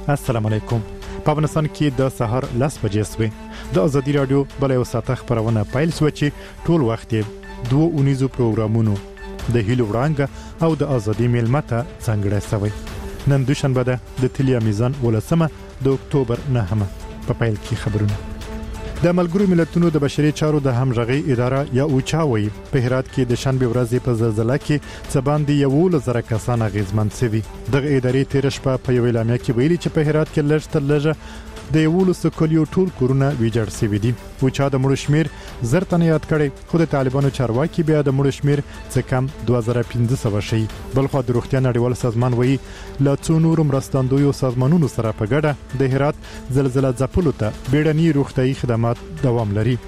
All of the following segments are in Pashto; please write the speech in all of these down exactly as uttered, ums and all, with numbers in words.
السلام علیکم. په افغانستان کې د سحر لس بجې سوې د ازادي رادیو بل یو ساعت خبرونه پیل شو چې ټول وخت یې دوه اونیزو پروګرامونو د هیلو وړانګه او د ازادي میلمته څنګه شوی. نن دوشنبه ده د تلیا میزان ولسمه د اکتوبر نهمه. په پیل کې خبرونه. د ملګرو ملتونو د بشري چارو د همغږي اداره یا اوچاوي په هرات کې د شنبه ورځې په زلزلہ کې څه باندې یو لزر کسان اغیزمن شوي. دغه ادارې تیر شپه په یو اعلامیه کې ویلي چې په هرات کې لږ تر لږه د یو لس کلیو ټول کورونه ویجاړ شوي دي. اوچا د مړو شمیر زر تنه یاد کړي، خو د طالبانو چارواکي بیا د مړو شمیر څه کم دوه زره پنځه سوه شي. بلخو د روغتیا نړیوال سازمان وایي لا څو نور مرستندویو سازمانونو سره په ګډه د هرات زلزلہ ځپلو ته بیړني روغتيایي خدمات دوام لري.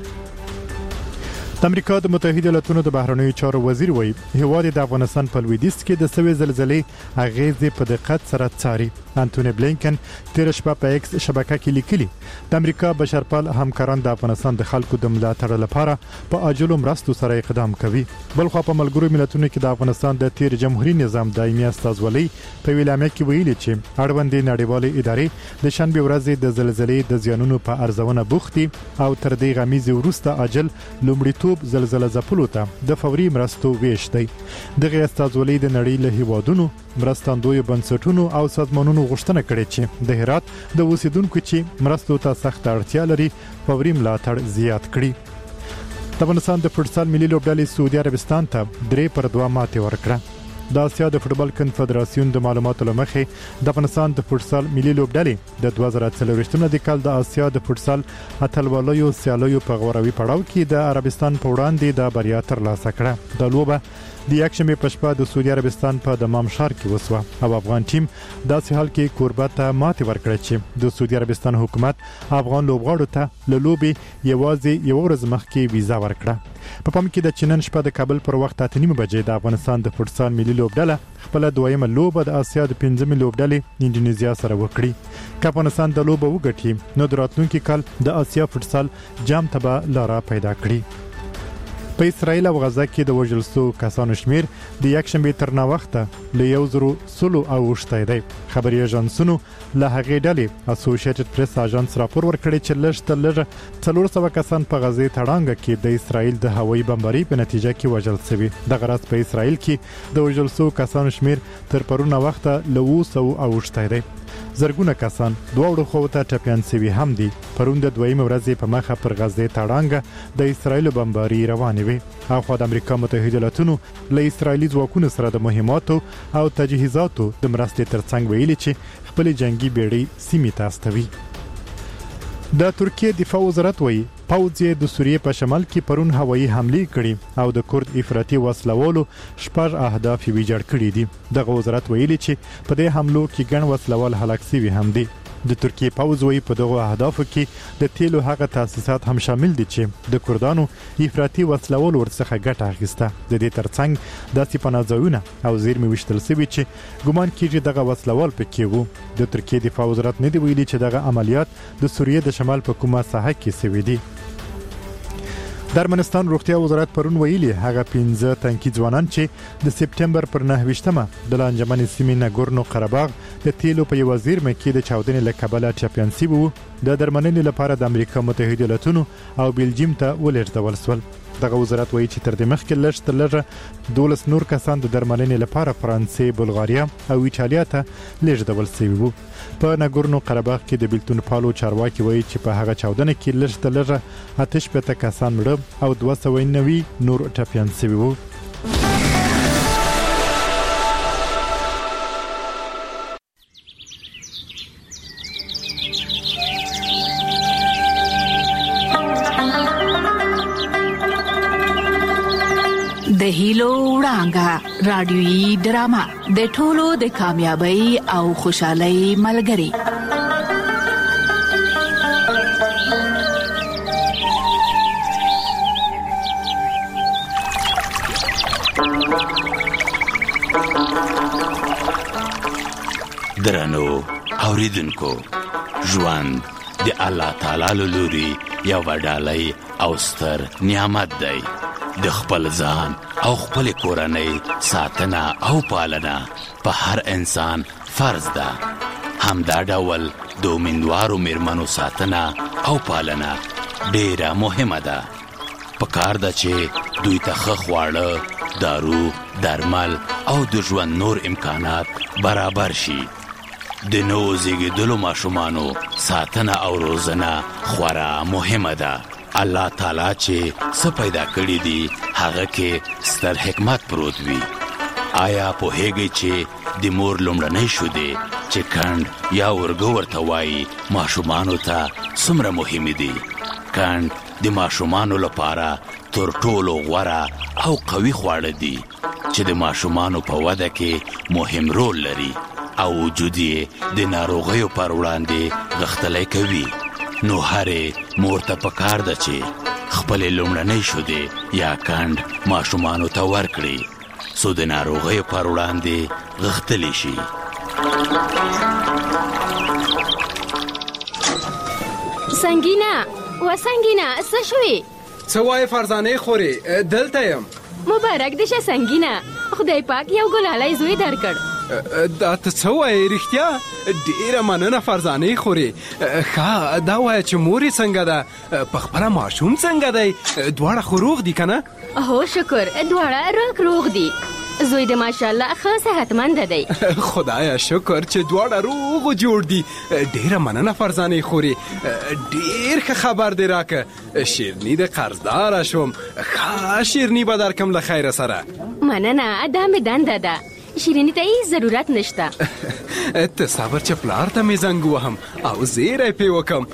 د امریکا د متحده ایالاتونو د بهرنیو چارو وزیر وایي هیواد د افغانستان په لویدیځ کې د سوي زلزلې اغیزې په دقت سره څاري. انټونی بلینکن تیر شپه په ایکس شبکه کې لیکلي د امریکا بشرپال همکاران د افغانستان د خلکو د ملاتړ لپاره په عاجل مرستو سره اقدام کوي. بلخو په ملګرو ملتونو کې د افغانستان د تیر جمهوریت نظام دایمي استازولۍ په ویلامه کې ویلي چې اړوندې نړیوالې ادارې د شنبه ورځې د زلزلې د زیانونو په ارزونه بوختي او تر دې غمیزه وروسته عاجل لومړیتوب زلزلہ ځپلو ته د فوري مرستو ویش دی. دغه استازولۍ د نړۍ له هیوادونو مرستندوی بنسټونو او سازمانونو غوښتنه کړې چې د هرات د اوسیدونکو چې مرستو ته سخت اړتیا لري فوري ملاتړ زیات کړي. د افغانستان د فوټسال ملي لوبډلې سعودي عربستان ته درې پر دوه ماتې ورکړه. د اسیا د فوټبال کنفدراسیون د معلوماتو لمخې د افغانستان د فوټسال ملي لوبډلې د دوه زره څلوېښتم د کال د اسیا د فوټسال اتلوالو سیالیو په غوروي پړاو کې د عربستان په وړاندې د بریا ترلاسه کړه. د لوبه د یکشنبه په شپه د سعودي عربستان په دمام ښار کې وسوه او افغان ټیم داسې حال کې کوربه ته ماتې ورکړه چې د سعودي عربستان حکومت افغان لوبغاړو ته له لوبې یوازې یو ورځ مخکې ویزا ورکړه. په پام کې د چنن شپه د کابل پر وخت اته نیمه بجې د افغانستان د فوټسال ملي لوبډله خپل دویمه لوبه د اسیا د پنځمې لوبډلې انډونیزیا سره وکړي. که افغانستان د لوبه وګټي نو د راتلونکي کال د اسیا فوټسال جام ته به لاره پیدا کړي. په اسرائیل او غزه کې د وژل شوو کسانو شمیر د یکشنبه تر ناوخته له یو زرو سلو اوښتی دی. خبري اژانسونو له هغې ډلې اسوسییټډ پریس اژانس راپور ورکړی چې لږ تر لږه څلور سوه کسان په غزې تړانګه کې د اسرائیل د هوایي بمبارۍ په نتیجه کې وژل شوي. دغه راز په اسرائیل کې د وژل شوو کسانو شمیر تر پرونه وخته له اووه سوو اوښتی دی. زرګونه کسان دواړو خواو ته ټپیان شوي هم دي. پرون د دویمه ورځې په مخه پر غزې تړانګه د اسرائیل بمبارۍ روانې وي. اخوا د امریکا متحده ایالاتونو له اسرائیلي ځواکونو سره د مهماتو او تجهیزاتو د مرستې ترڅنګ ویلي چې خپل جنگي بیړۍ سیمې ته استوي. د ترکیه دفاع وزارت وایي پوځ یې د سوریې په شمال کې پرون هوایي حملې کړي او د کورد افراطي وسلوالو شپږ اهداف ویجاړ کړي دي. دغه وزارت ویلي چې په دې حملو کې ګڼ وسلوال هلاک شوي هم دي. د ترکیه پوځ وایي په دغه اهدافو کې د تیلو هغه تاسیسات هم شامل دي چې د کردانو افراطي وسلوال ورڅخه ګټه اخیسته. د دې ترڅنګ داسې پناه ځایونه او زیرمې ویشتل شوي چې ګمان کیږي دغه وسلوال پکې وو. د ترکیه دفاع وزارت نه دی ویلي چې دغه عملیات د سوریې د شمال په کومه ساحه کې شوي دي. د ارمنستان روغتیا وزارت پرون ویلي هغه پنځه تنکي ځوانان چې د سپټمبر پر نهه ویشتمه د لانجمن سیمې ناګورنو قرهباغ د تیلو په یو زیرمه کې د چاودنې له کبله ټپیان شوي وو د درملنې لپاره د امریکا متحده ایالاتونو او بلجیم ته ولېږدول شول. دغه وزارت وایي چې تر دې مخکې لږ تر لږه دولس نور کسان د درملنې لپاره فرانسې، بلغاریا او ایټالیا ته لېږدول شوي وو. په ناګورنو قرهباغ کې د بیلتون پالو چارواکي وایي چې په هغه چاودنه کې لږ تر لږه اته شپېته کسان مړه او دوه سوه نوي نور ټپیان شوي وو. د هیلو وړانګه رادیويي ډرامه د ټولو د کامیابی او خوشحالۍ ملګری. درنو اوریدونکو، ژوند د الله تعالی له لوري یو ډالۍ او ستر نعمت دی. د خپل ځان او خپل کورنۍ ساتنه او پالنه په هر انسان فرض ده. همدا ډول د امیندوارو میرمنو ساتنه او پالنه ډیره مهمه ده. پکار ده چې دوی ته ښه خواړه، دارو، درمل او د ژوند نور امکانات برابر شي. د نوو زیږېدلو ماشومانو ساتنه او روزنه خورا مهمه ده. الله تعالی چې څه پیدا کړي دي هغه کې ستر حکمت پروت وي. آیا پوهیږئ چې د مور لومړنۍ شیدې چې کند یا ورګو ورته وایي ماشومانو ته څومره مهمې دي؟ کند د ماشومانو لپاره تر ټولو غوره او قوي خواړه دي چې د ماشومانو په وده کې مهم رول لري او وجود یې د ناروغیو پر وړاندې غښتلی کوي. نو هرې مور ته پکار ده چې خپلې لومړنۍ شیدې یا کند ماشومانو ته ورکړي څو د ناروغیو پر وړاندې غښتلی شي. سنگینه و سنگینه څه شوې؟ څه وایې فرزانې خورې؟ دلته یم. مبارک دې شه سنگینه، خدای پاک یو ګلالی زوی درکړ. دا ته څه وایې رښتیا؟ ډېره مننه فرزانې خورې. ښه دا وایه چې مورې څنګه ده؟ په خپله ماشوم څنګه دی؟ دواړه خو روغ دي که نه؟ هو شکر دواړه روغ روغ دي. زوی د ماشاءالله ښه صحتمند دی. خدایا شکر چې دواړه روغ و جوړ دي. ډېره مننه فرزانې خورې، ډېر ښه خبر دی راکه. شیرني د قرضداره شوم. ښه شیرني به درکم له خیره سره. مننه دا مې دنده ده، شیرینی ته هیڅ ضرورت نشته. ته صبر چې پلار ته مې زنګ وهم او زیری پې وکم.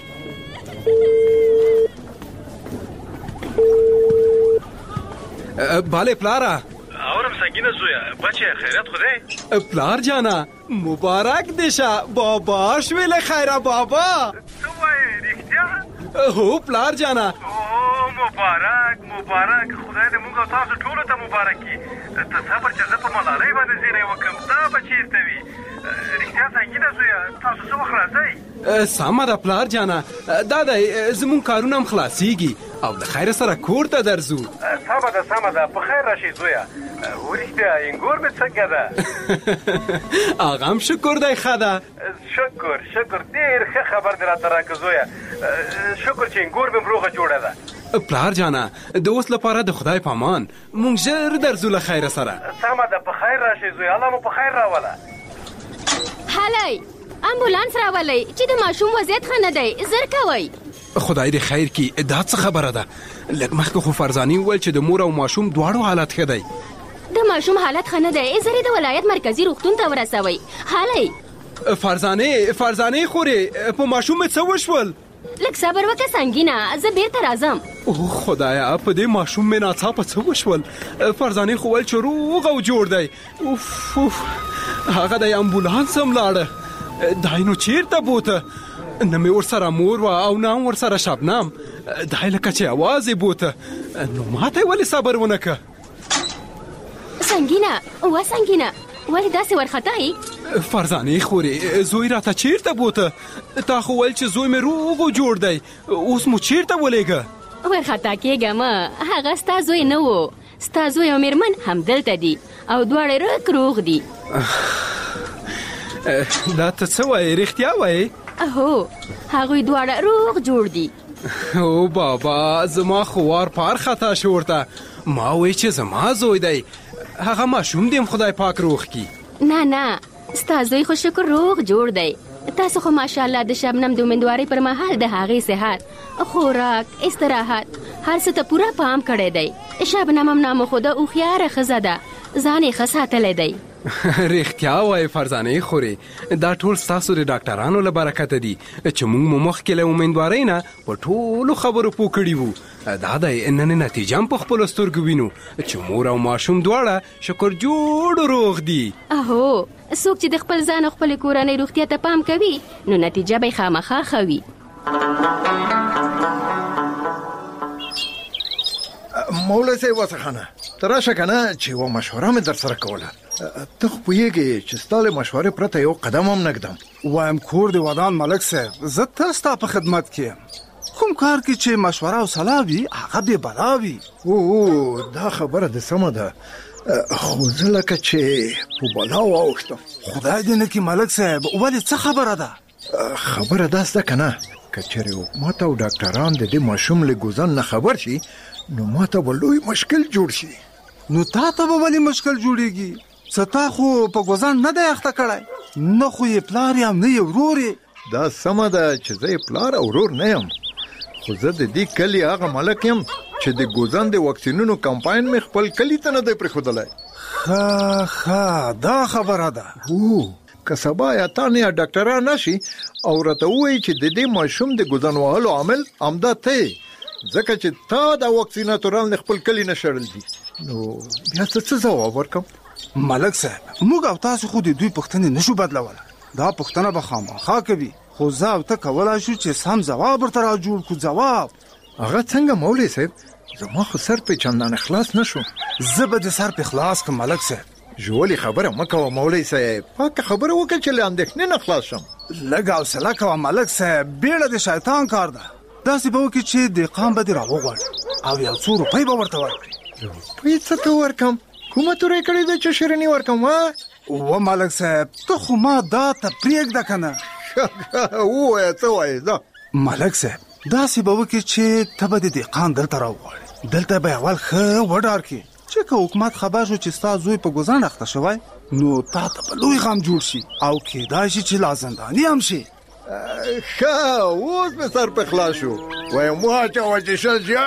باله پلاره. اورم سنگینه زویا، بچه خیرت خوده؟ پلار جانا مبارک دیشه. بابا شوی له خیره بابا. تو وای ریختیا؟ هو پلار جانا. اوه مبارک مبارک، خدای دې موږ تاسو ټولو ته مبارک کړي. ته صبر چې زه په ملالۍ باندې زیری وکم. دا به چیرته وي؟ ریښتیا سنګینه زویا، تاسو څه وخت راځئ؟ سمه ده پلار جانا، دا دی زموږ کارونه هم خلاصیږي او د خیر سره کور ته درځو. سمه ده سمه ده، په خیر راشئ زویا. ورښتیا انګور مې څنګه ده؟ هغه هم شکر دی ښه ده. شکر شکر، ډېر ښه خبر دې راته راکړه زویا. شکر چې انګور مې روغه جوړه ده. پلار جانا د اوس لپاره د خدای په امان مونږ ژر درځو له خیره سره. سمه ده، په خیر راشئ زویا، الله مو په خیر راوله. هلی امبولانس راولئ چې د ماشوم وضعیت ښه نه دی، زر کوئ. خدای دې خیر کړي. دا څه خبره ده؟ لږ مخکې خو فرزانې وویل چې د مور او ماشوم دواړو حالت ښه دی. د ماشوم حالت ښه نه دی، زر یې د ولایت مرکزي روغتون ته ورسوئ. هلی فرزانې فرزانې خورې په ماشوم مې څه وشول؟ لږ صبر وکړه سنگینه، زه بیرته راځم. اوه خدایا په دې ماشوم مې ناڅاپه څه وشول؟ فرزانې خو ویل چې روغ او جوړ دی. اوف اوف هغه د امبولانس هم لاړه. دای نو چیرته بوته؟ نه مې ورسره مور وه او نه هم ورسره شبنم. دای لکه چې اواز یې بوته. نو ما ته یې ولې صبر ونه که؟ سنگینه و سنگینه ولې داسې ورخطایي؟ فرزانې خورې زوی راته چیرته بوته؟ تا خو ویل چې زوی مې روغ و جوړ دی، اوس مو چیرته ولېږه؟ ورخطا کېږه مه، هغه ستا زوی نه و. ستا زوی او مېرمن همدلته دي او دواړه روغ روغ دي. دا ته څه وایې؟ رښتیا وایې؟ هو هغوی دواړه روغ جوړ دي. او بابا زما خو وار پار خطا شو ورته. ما وی چې زما زوی دی، هغه ماشوم دې خدای پاک روغ کی. نه نه ستا زوی خو شکر روغ جوړ دی. تاسو خو ماشاءالله د شبنم د امیندوارۍ پر مهال د هغې صحت، خوراک، استراحت هر څه ته پوره پام کړی دی. شبنم هم نامخوده هوښیاره ښځه ده، ځان یې ښه ساتلی دی. رښتیا وایې فرزانې خورې، دا ټول ستاسو د ډاکټرانو له برکته دي چې موږ مو مخکې له امیندوارۍ نه په ټولو خبرو پوه کړي وو. دا دی نن نتیجه هم په خپلو سترګو وینو چې مور او ماشوم دواړه شکر جوړ روغ دي. اهو څوک چې د خپل ځان او خپلې کورنۍ روغتیا ته پام کوي نو نتیجه به یې خامخا ښه وي. مولا صاحب وسخانه ته راشه که نه چې یوه مشوره مې در سره کوله. ته خو پوهېږې چې ستا له مشورې پرته یو قدم هم نه ږدم. وایم کور دې ودان ملک صاحب، زه تل ستا په خدمت کې یم. کوم کار کې چې مشوره او صلاح وي هغه به بلا وي. او دا خبره د سمه ده، خو زه لکه چې په بلا واوښتم. خدای دې نه کړي ملک صاحب، ولې څه خبره ده؟ خبره داسې ده که نه، که چېرې حکومت او ډاکټران د دې ماشوم له ګوزن نه خبر شي نو ما ته به لوی مشکل جوړ شي. نو تا ته به ولې مشکل جوړېږي؟ څه تا خو په ګوزن نه دی اخته کړی، نه خو یې پلار یم نه یې ورور یې. دا سمه ده چې زه یې پلار او ورور نه یم، خو زه د دې کلي هغه ملک یم چې د ګوزن د واکسینونو کمپاین مې خپل کلي ته نه دی پرېښودلی. ښه ښه دا خبره ده. هو که سبا یا تان یا ډاکټران نشي او راته ووایي چې د دې ماشوم د ګوزن وهلو عامل همدا ته ځکه چې تا دا واکسیناتوران خپل کلي نه شړل دي، نو بیا څه ځواب ورکم؟ ملک صاحب، موږ او تاسو خو د دوی پوښتنې نشو بدلولی، دا پوښتنه به خامخا کوي، خو زه او ته کولی شو چې سم ځواب ورته را جوړ کړو. ځواب هغه څنګه مولوي صاحب؟ زما خو سر په چندانه خلاص نشو. زه به د سر په خلاص کړم ملک صاحب. ژولې خبره مه کوه مولوي صاحب، پاکه خبره وکړه چې له اندېښنې نه خلاص شم. لږ حوصله کوه ملک صاحب، بیړه د شیطان کار ده. داسې به وکړي چې دهقان به دې راوغواړي او یو څو روپۍ به ورته ورکړي. روپۍ څه ته ورکم؟ کومه تورې کړې ده چې شیریني ورکم؟ وا و ملک صاحب، ته خو ما دا ته پرېږده که نه. ووایه څه وایې؟ ده ملک صاحب، داسې به وکړي چې ته به د دهقان دلته راوغواړي، دلته به اول ښه وډار کړي چې که حکومت خبر شو چې ستا زوی په ګوزن اخته شوی نو تا ته به لوی غم جوړ شي او کېدای شي چې لا زنداني هم شي. ښه اوس مې سر په خلاص شو، وایم واچوه چې شل شي.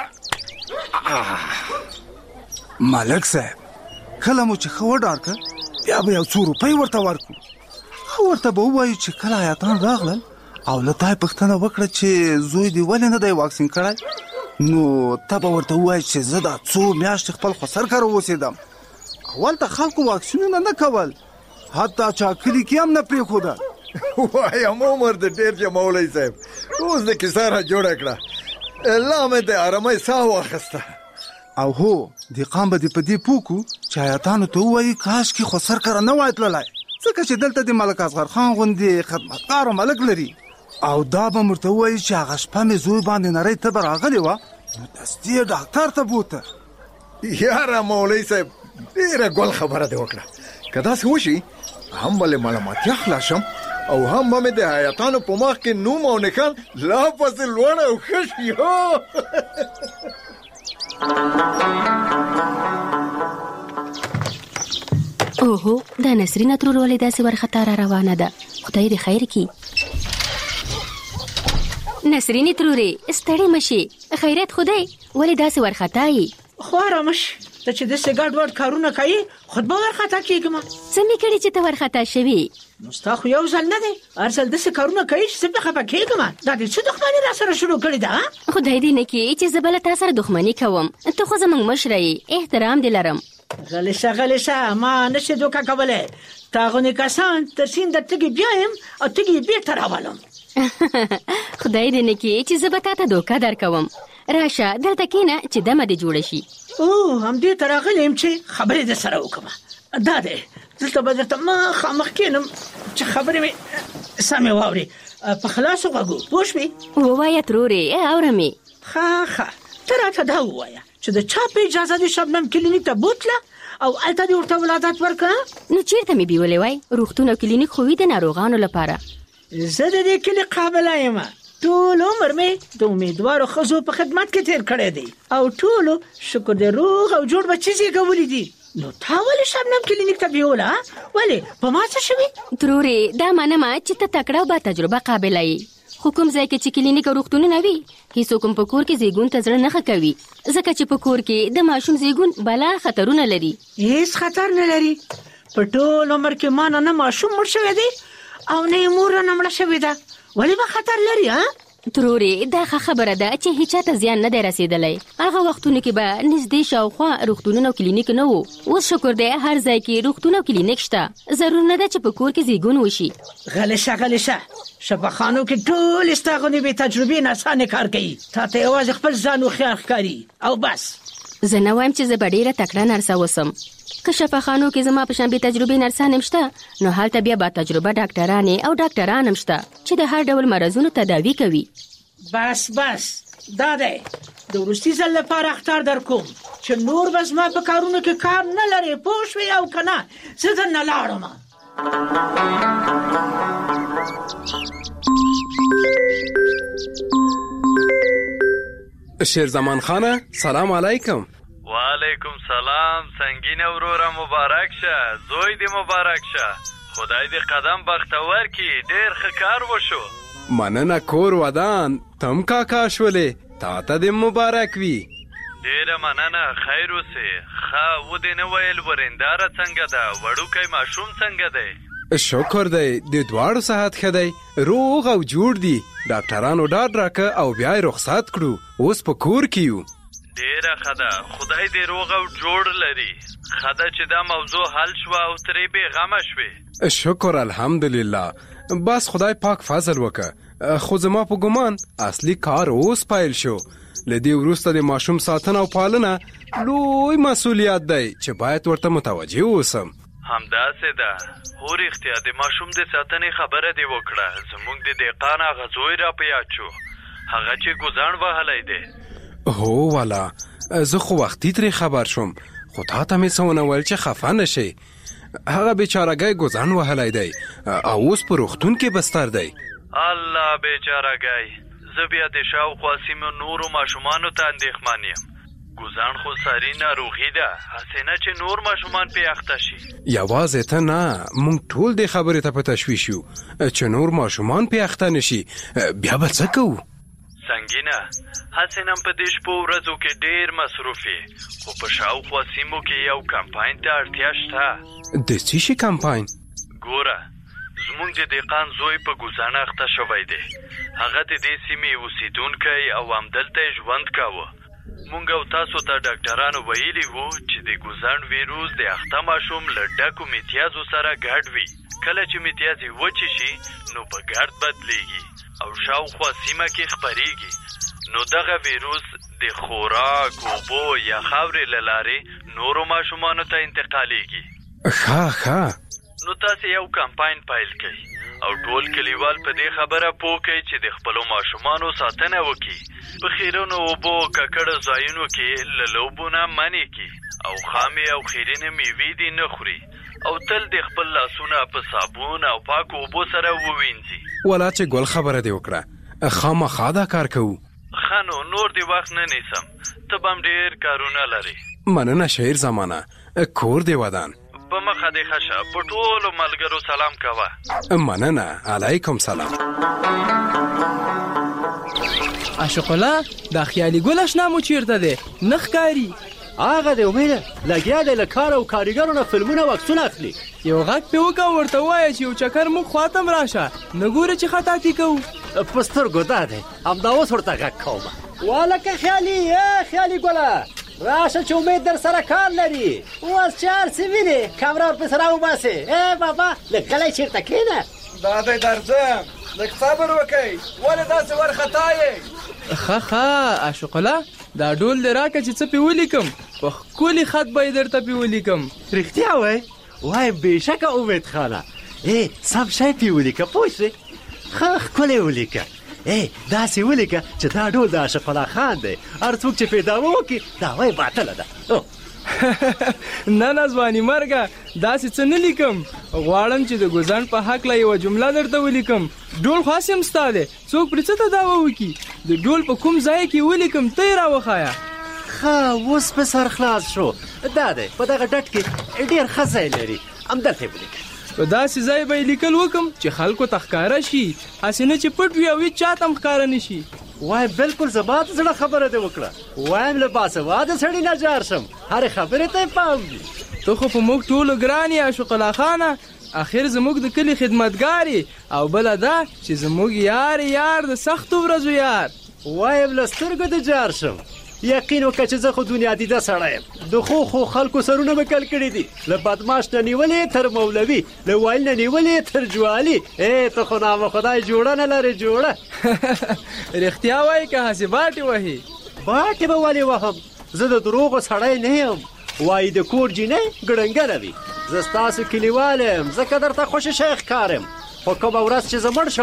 ملک صاحب، کله مو چې ښه وډار کړ بیا به یو څو روپۍ ورته ورکړو، ورته به ووایو چې کله آیاتان راغلل او له تا یې پوښتنه وکړه چې زوی دې ولې نه دی واکسین کړی، نو ته به ورته ووایې چې زه دا څو میاشتې خپل خسر کره اوسېدم. اول ته خلکو واکسینونه نه کول، حتی چا کلي کې هم نه پرېښودل. وایم عمر د ډېر چې مولوي صاحب، اوس د کیسه را جوړه کړه، لا مې د ارامۍ ساه واخیسته. او هو دهقان به دې په دې پوه کړو چې آیاتانو ته ووایي کاشکې خسر کره نه وای تللی، ځکه چې دلته د ملک اصغر خان غوندې خدمتګار ملک لري. او دا به مرته ووایي چې هغه شپه مې زوی باندې نری تبه راغلې وه نو دستي یې ډاکټر ته بوته. یاره مولوي صاحب، ډېره ګل خبره دې وکړه. که داسې وشي هم به له ملامتیا خلاص شم او هم به مې د حیاتانو په مخ کې نوم او نښان لا پسې لوړ او ښه شي. اوهو، دا نسرینه ترور ولې داسې ورخطا را روانه ده؟ خدای دې خیر کړي. نسرینې ترورې، ستړې مشي، خیرت خدای، ولې داسې ورخطا یې؟ خو آرامه شي، ته چې داسې ګډ وډ کارونه کوي خود به ورخطا کېږم. څه مې کړي چې ته ورخطا شوې؟ نو ستا خو یو ځل نه دی، هر ځل داسې کارونه کوي چې زه پرې خفه کېږم. دا دې څه دښمني را سره شروع کړې ده؟ خدای دې نه کړي چې زه به له تا سره دښمني کوم. ته خو زموږ مشره یې، احترام دې لرم. غلی شه غلی شه، ما نشي دوکه کولی. تا غونې کسان تر سیند تږي بیایم او تږي یې بېرته راولم. خدای دې نه کړي چې زه به تا ته دوکه درکوم. راشه دلته کښېنه چې دمه دې جوړه شي. او همدې ته راغلی یم چې خبرې در سره وکړم. دا دی، دلته به درته مخامخ کښېنم چې خبرې مې سمې واورې په خلاصو غوږو. پوه شوې؟ ووایه ترورې، اورم یې. ښه ښه، ته راته دا ووایه چې د چا په اجازه دې شبنم کلینیک ته بوتله او هلته دې ورته ولادت ورکړه؟ نو چېرته مې بیولې وای؟ روغتون او کلینیک خو وي د ناروغانو لپاره. زه د دې کلي قابله یم، ټول عمر مې د امیدوارو ښځو په خدمت کې تیر کړی دی او ټولو شکر دې روغ او جوړ بچي زېږولي دي. نو تا ولې شبنم کلینیک ته بیوله؟ ولې په ما څه شوي؟ ترورې، دا منمه چې ته تکړه او با تجربه قابله یې، خو کوم ځای کې چې کلینیک او روغتونونه وي هیڅوک هم په کور کې زیږون ته زړه نه ښه کوي، ځکه چې په کور کې د ماشوم زیږون بلا خطرونه لري. هیڅ خطر نه لري. په ټول عمر کې ما نه ماشوم مړ شوی دی او نه یې مور رانه مړه شوې ده. ولې به خطر لري؟ ها ترورې، دا ښه خبره ده چې هیچا ته زیان نه دی رسېدلی. هغه وختونو کې به نږدې شاوخوا روغتونونه او کلینیک نه وو. اوس شکر دی هر ځای کې روغتون او کلینیک شته. ضرور نه ده چې په کور کې زیږون وشي. غلی شه غلی شه، شفاخانو کې ټول ستا غوندې بې تجربې ناسانې کار کوي. تا ته یوازې خپل ځان هوښیار ښکاري او بس. زه نه وایم چې زه به ډېره تکړه نرسه اوسم. که شفاخانو کې زما په شان بې تجربې نرسان هم شته نو هلته بیا با تجربه ډاکټرانې او ډاکټران هم شته چې د هر ډول مرضونو تداوي کوي. بس بس دا دی د وروستي ځل لپاره اخطار در کوم چې نور به زما په کارونو کې کار نه لرې پوه شوې او که نه زه درنه لاړم. شیرزمان خانه سلام علیکم. وعلیکم سلام. سنگین وروره مبارک شه، زوی دی مبارک شه، خدای دی قدم بختور کی، ډیر ښه کار وشو. مننه کور ودان تم کاکا شولې، تا ته دی مبارک وي. ډیره مننه، خیر اوسې. ښه ودې نه ویل ورنداره څنګه ده، وړوکی ماشوم څنګه دی؟ شکر دی د دواړو صحت ښه دی، روغ او جوړ دي. ډاکټرانو ډاډ راکه او بیا یې رخصت کړو، اوس په کور کې یو. ډیره ښه ده، خدای دې روغ او جوړ لري. ښه ده چې دا موضوع حل شوه او ترې بېغمه شوې. شکر الحمدلله. بس خدای پاک فضل وکړه، خو زما په ګمان اصلي کار اوس پیل شو. له دې وروسته د ماشوم ساتنه او پالنه لوی مسؤلیت دی چې باید ورته متوجه اوسم. همداسې ده. هو رښتیا د ماشوم د ساتنې خبره دې وکړه. زموږ د دهقان هغه زوی را په یاد شو، هغه چې ګوزڼ وهلی دی. هو والا، زه خو وختي ترې خبر شوم، خو تا ته مې څه ونه ویل چې خفه نه شي. هغه بیچارهګی ګوزڼ وهلی دی او اوس په روغتون کې بستر دی. الله بیچارهګی. زه بیا د شاوخوا سیمو نورو ماشومانو ته اندېښمن یم. ګوزڼ خو ساري ناروغي ده، هسې نه چې نور ماشومان پې اخته شي. یوازې ته نه، موږ ټول دې خبرې ته په تشویش یو چې نور ماشومان پې اخته نه شي. بیا به څه کوو؟ سنګینه، هسې نن په دې شپو ورځو کې ډېر مصروف یې، خو په شاوخوا سیمو کې یو کمپاین ته اړتیا شته. د څه شي کمپاین؟ ګوره، زموږ د دهقان زوی په ګوزڼ اخته شوی دی. هغه د دې سیمې اوسېدونکی او همدلته یې ژوند کاوه. مونږ او تاسو ته ډاکټرانو ویلي وو چې د ګوزڼ ویروس د اخته ماشوم له ډکو میتیازو سره ګډ وي. کله چې میتیازې وچې شي نو په ګرد بدلیږي او شاوخوا سیمه کې خپریږي. نو دغه ویروس د خوراک، اوبو یا خاورې له لارې نورو ماشومانو ته انتقالیږي. ښه ښه. نو تاسې یو کمپاین پیل کړئ او ټول کلیوال په دې خبره پوه کړئ چې د خپلو ماشومانو ساتنه وکړي. په خیرونو اوبو ککړو ځایونو کې له لوبو نه منع کړي او خامې او خیرینې میوې دې نه خوري او تل د خپل لاسونه په صابون او پاکو اوبو سره ووینځي. ولا چې ګل خبره دې وکړه، خامخا دا کار کوو. ښه نو نور دې وخت نه نیسم، ته به هم ډېر کارونه لرې. مننه شعر زمانه، کور دې ودان. په مخه دې ښه شه، په ټولو ملګرو سلام کوه. مننه، علیکم سلام. عاشق الله، دا خیالي ګل اشنا مو چیرته دی؟ نه ښکاري. هغه دی امیده، لګیا دی له کار او کاریګرو نه فلمونه او عکسونه اخلي. یو غږ پې وکړه ورته ووایه چې یو چکر موږ خواته م راشه، نه ګوره چې خطاطي کوو. په سترګو دا دی، همدا اوس ورته غږ کوم. والکه خیالي، ای خیالي ګله، راشه چې امید در سره کار لري. اوس چې هر څه وینې کمره ورپسې راوباسې. ای بابا لږ غلی چېرته کښېنه. دا دی درځم، لږ صبر وکئ، ولې داسې وارخطا یې؟ ښه ښه عاشق الله، دا ډول دې راکړه چې څه پې ولیکم، په ښکلي خط به یې درته پې ولیکم. رښتیا وایې؟ وایم بېشکه امید خانه، ای سم شی پې ولیکه پوه شوې، ښه ښکلی ولیکه. ای داسې ولیکه چې دا ډول د عاشق الله خان دی، هر څوک چې پیداوه وکړي دا وایي باطله ده. نه نه ځواني مرګه، داسې څه نه لیکم. غواړم چې د ګوزڼ په هکله یوه جمله درته ولیکم. ډول خاص یم ستا دی، څوک پرې څه ته دعوه وکړي. د ډول په کوم ځای کې ولیکم ته یې راوښایه. ښه اوس په سر خلاص شو. دا دی په دغه ډټ کې ډېر ښه ځای لري، همدلته یې ولیکه. په داسې ځای به یې لیکل وکم چې خلکو ته ښکاره شي، هسې نه چې پټ وي او هېڅ چا ته هم ښکاره نه شي. وایم بالکل زما د زړه خبره دې وکړه. وایم له باسواده سړي نه جار شم، هرې خبرې ته یې پام وي. ته خو په موږ ټولو ګران یې عاشق الله خانه، اخر زموږ د کلي خدمتګار یې، او بله دا چې زموږ یار یار د سختو ورځو یار. وایم له سترګو دې جار شم. یقین وکړه چې زه خو دنیا دیده سړی یم. د خو خو خلکو سرونه مې کل کړي دي، له بدماش نه نیولې تر مولوي، له وایل نه نیولې تر جوالي. ای ته خو نامه خدای جوړه نه لرې جوړه. رښتیا وایي که هسې باټې وهي؟ باټې به ولې وهم، زه د دروغو سړی نه یم. وایي د کور جینۍ ګړنګره وي. زه ستاسو کلیوال یم، ځکه درته خوشې شی ښکارم. خو کومه ورځ چې زه مړ شم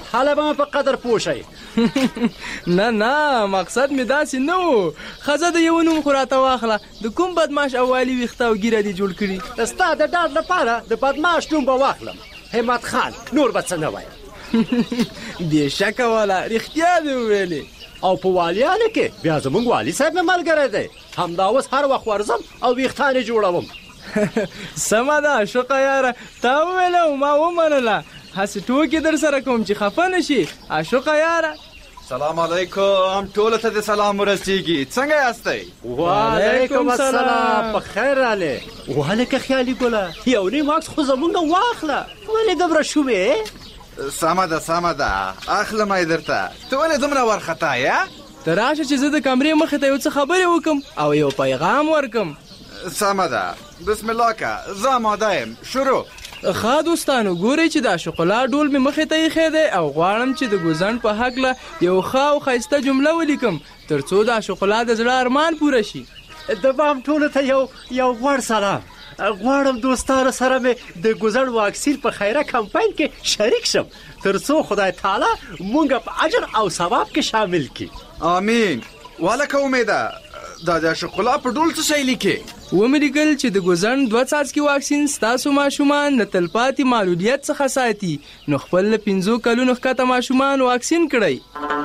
هله به په قدر پوه شئ. نه نه مقصد مې داسې نه و. ښځه د یو نوم خو راته واخله. د کوم بدماش او والي ویښته او ږیره دې جوړ کړي؟ ستا د ډاډ لپاره د بدماش نوم به واخلم، همت خان. نور به څه نه وایم. بې شکه والا رښتیا دې وویلې. او په والیانو کې بیا زموږ والي صاحب مې ملګری دی. همدا اوس هر وخت ورځم او ویښتان یې جوړوم. سمه ده عاشقه یاره، تا وویله او ما ومنله. هسې ټوکې در سره کوم چې خفه نه شي عاشقه یاره. سلام علیکم، ټولو ته د سلام ورسیږي. څنګه یاستئ؟ وعلیکم السلام. په خیر راغلې. وهلکه خیالي ګله، یو نیم عکس خو زمونږ واخله. ولې دومره شومې؟ سمه ده سمه ده، اخلم یې درته. ته ولې دومره وارخطا یې؟ ته راشه چې زه د کمرې مخې ته یو څه خبرې وکم او یو پیغام ورکم. سمه ده، بسم الله که، زه آماده یم. شروع. ښه دوستانو، ګورئ چې دا شوکولا ډول مې مخې ته ایښی دی او غواړم چې د ګوزڼ په هکله یو ښه او ښایسته جمله ولیکم تر څو دا شوکولا د زړه ارمان پوره شي. د بام ټولو ته یو یو غوړ سلام. غواړم دوستانو سره مې د ګوزڼ واکسین په خیره کمپاین کې شریک شم تر څو خدای تعالی مونږ په اجر او ثواب کې شامل کړي. آمین. والکه امیده، دا د شوکولا په ډول څه شی لیکي؟ ومې لیکل چې د ګوزڼ دوه څاڅکي واکسین ستاسو ماشومان له تلپاتې معلولیت څخه ساتي، نو خپل له پنځو کلونو ښکته ماشومان واکسین کړئ.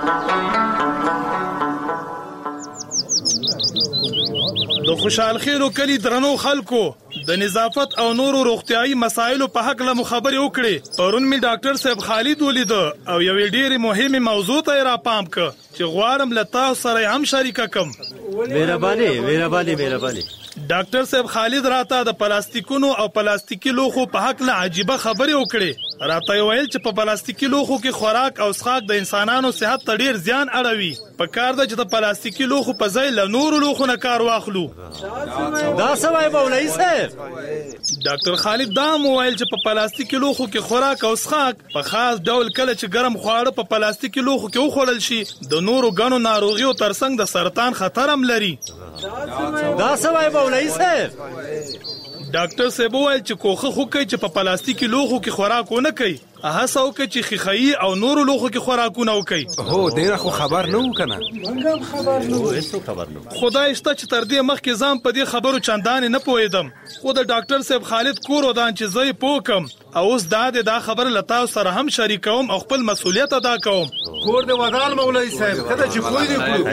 د خوشحال خیلو کلی درنو خلکو، د نظافت او نورو روغتیايي مسایلو په حق له مخابرې وکړې. پرون می ډاکټر صاحب خالد ولیده او یو ډېری مهمه موضوع ته را پام ک چې غواړم له تاسو سره هم شریکه کم. مهرباني مهرباني مهرباني. ډاکټر صاحب خالد راته د پلاستیکونو او پلاستیکي لوښو په حق له عجيبه خبرې وکړې. راته ویل چې په پلاستیکي لوښو کې خوراک او څښاک د انسانانو صحت ته ډیر زیان اړوي. په کار ده چې د پلاستیکي لوښو په ځای له نورو لوښو نه کار واخلو. دا څه وایي مولوي صاحب؟ ډاکټر خالد دا مو ویل چې په پلاستیکي لوښو کې خوراک او څښاک په خاص ډول کله چې ګرم خواړه په پلاستیکي لوښو کې وخوړل شي د نورو غنو ناروغیو ترڅنګ د سرطان خطر هم لري. دا څه وایي مولوي صاحب؟ ډاکټر صاحب ویل چې کوخه خو کوي چې په پلاستیکي لوښو کې خوراک ونه کوي، هڅه وکړي چې خیخایي او نورو لوښو کې خوراکونه وکړي. هو ډیره خو خبر نه و کنه. منګم خبر نه و، هیڅ خبر نه. خدای شته چې تر دې مخکې ځم په دې خبرو چندانې نه پوهیدم، خو د ډاکټر صاحب خالد کور ودان چې زه یې پوه کم او اوس دا د دا خبره له تاسو سره هم شریکوم او خپل مسؤلیت ادا کوم. کور دې ودان مولوي صاحب، کله چې پوه دې کړو.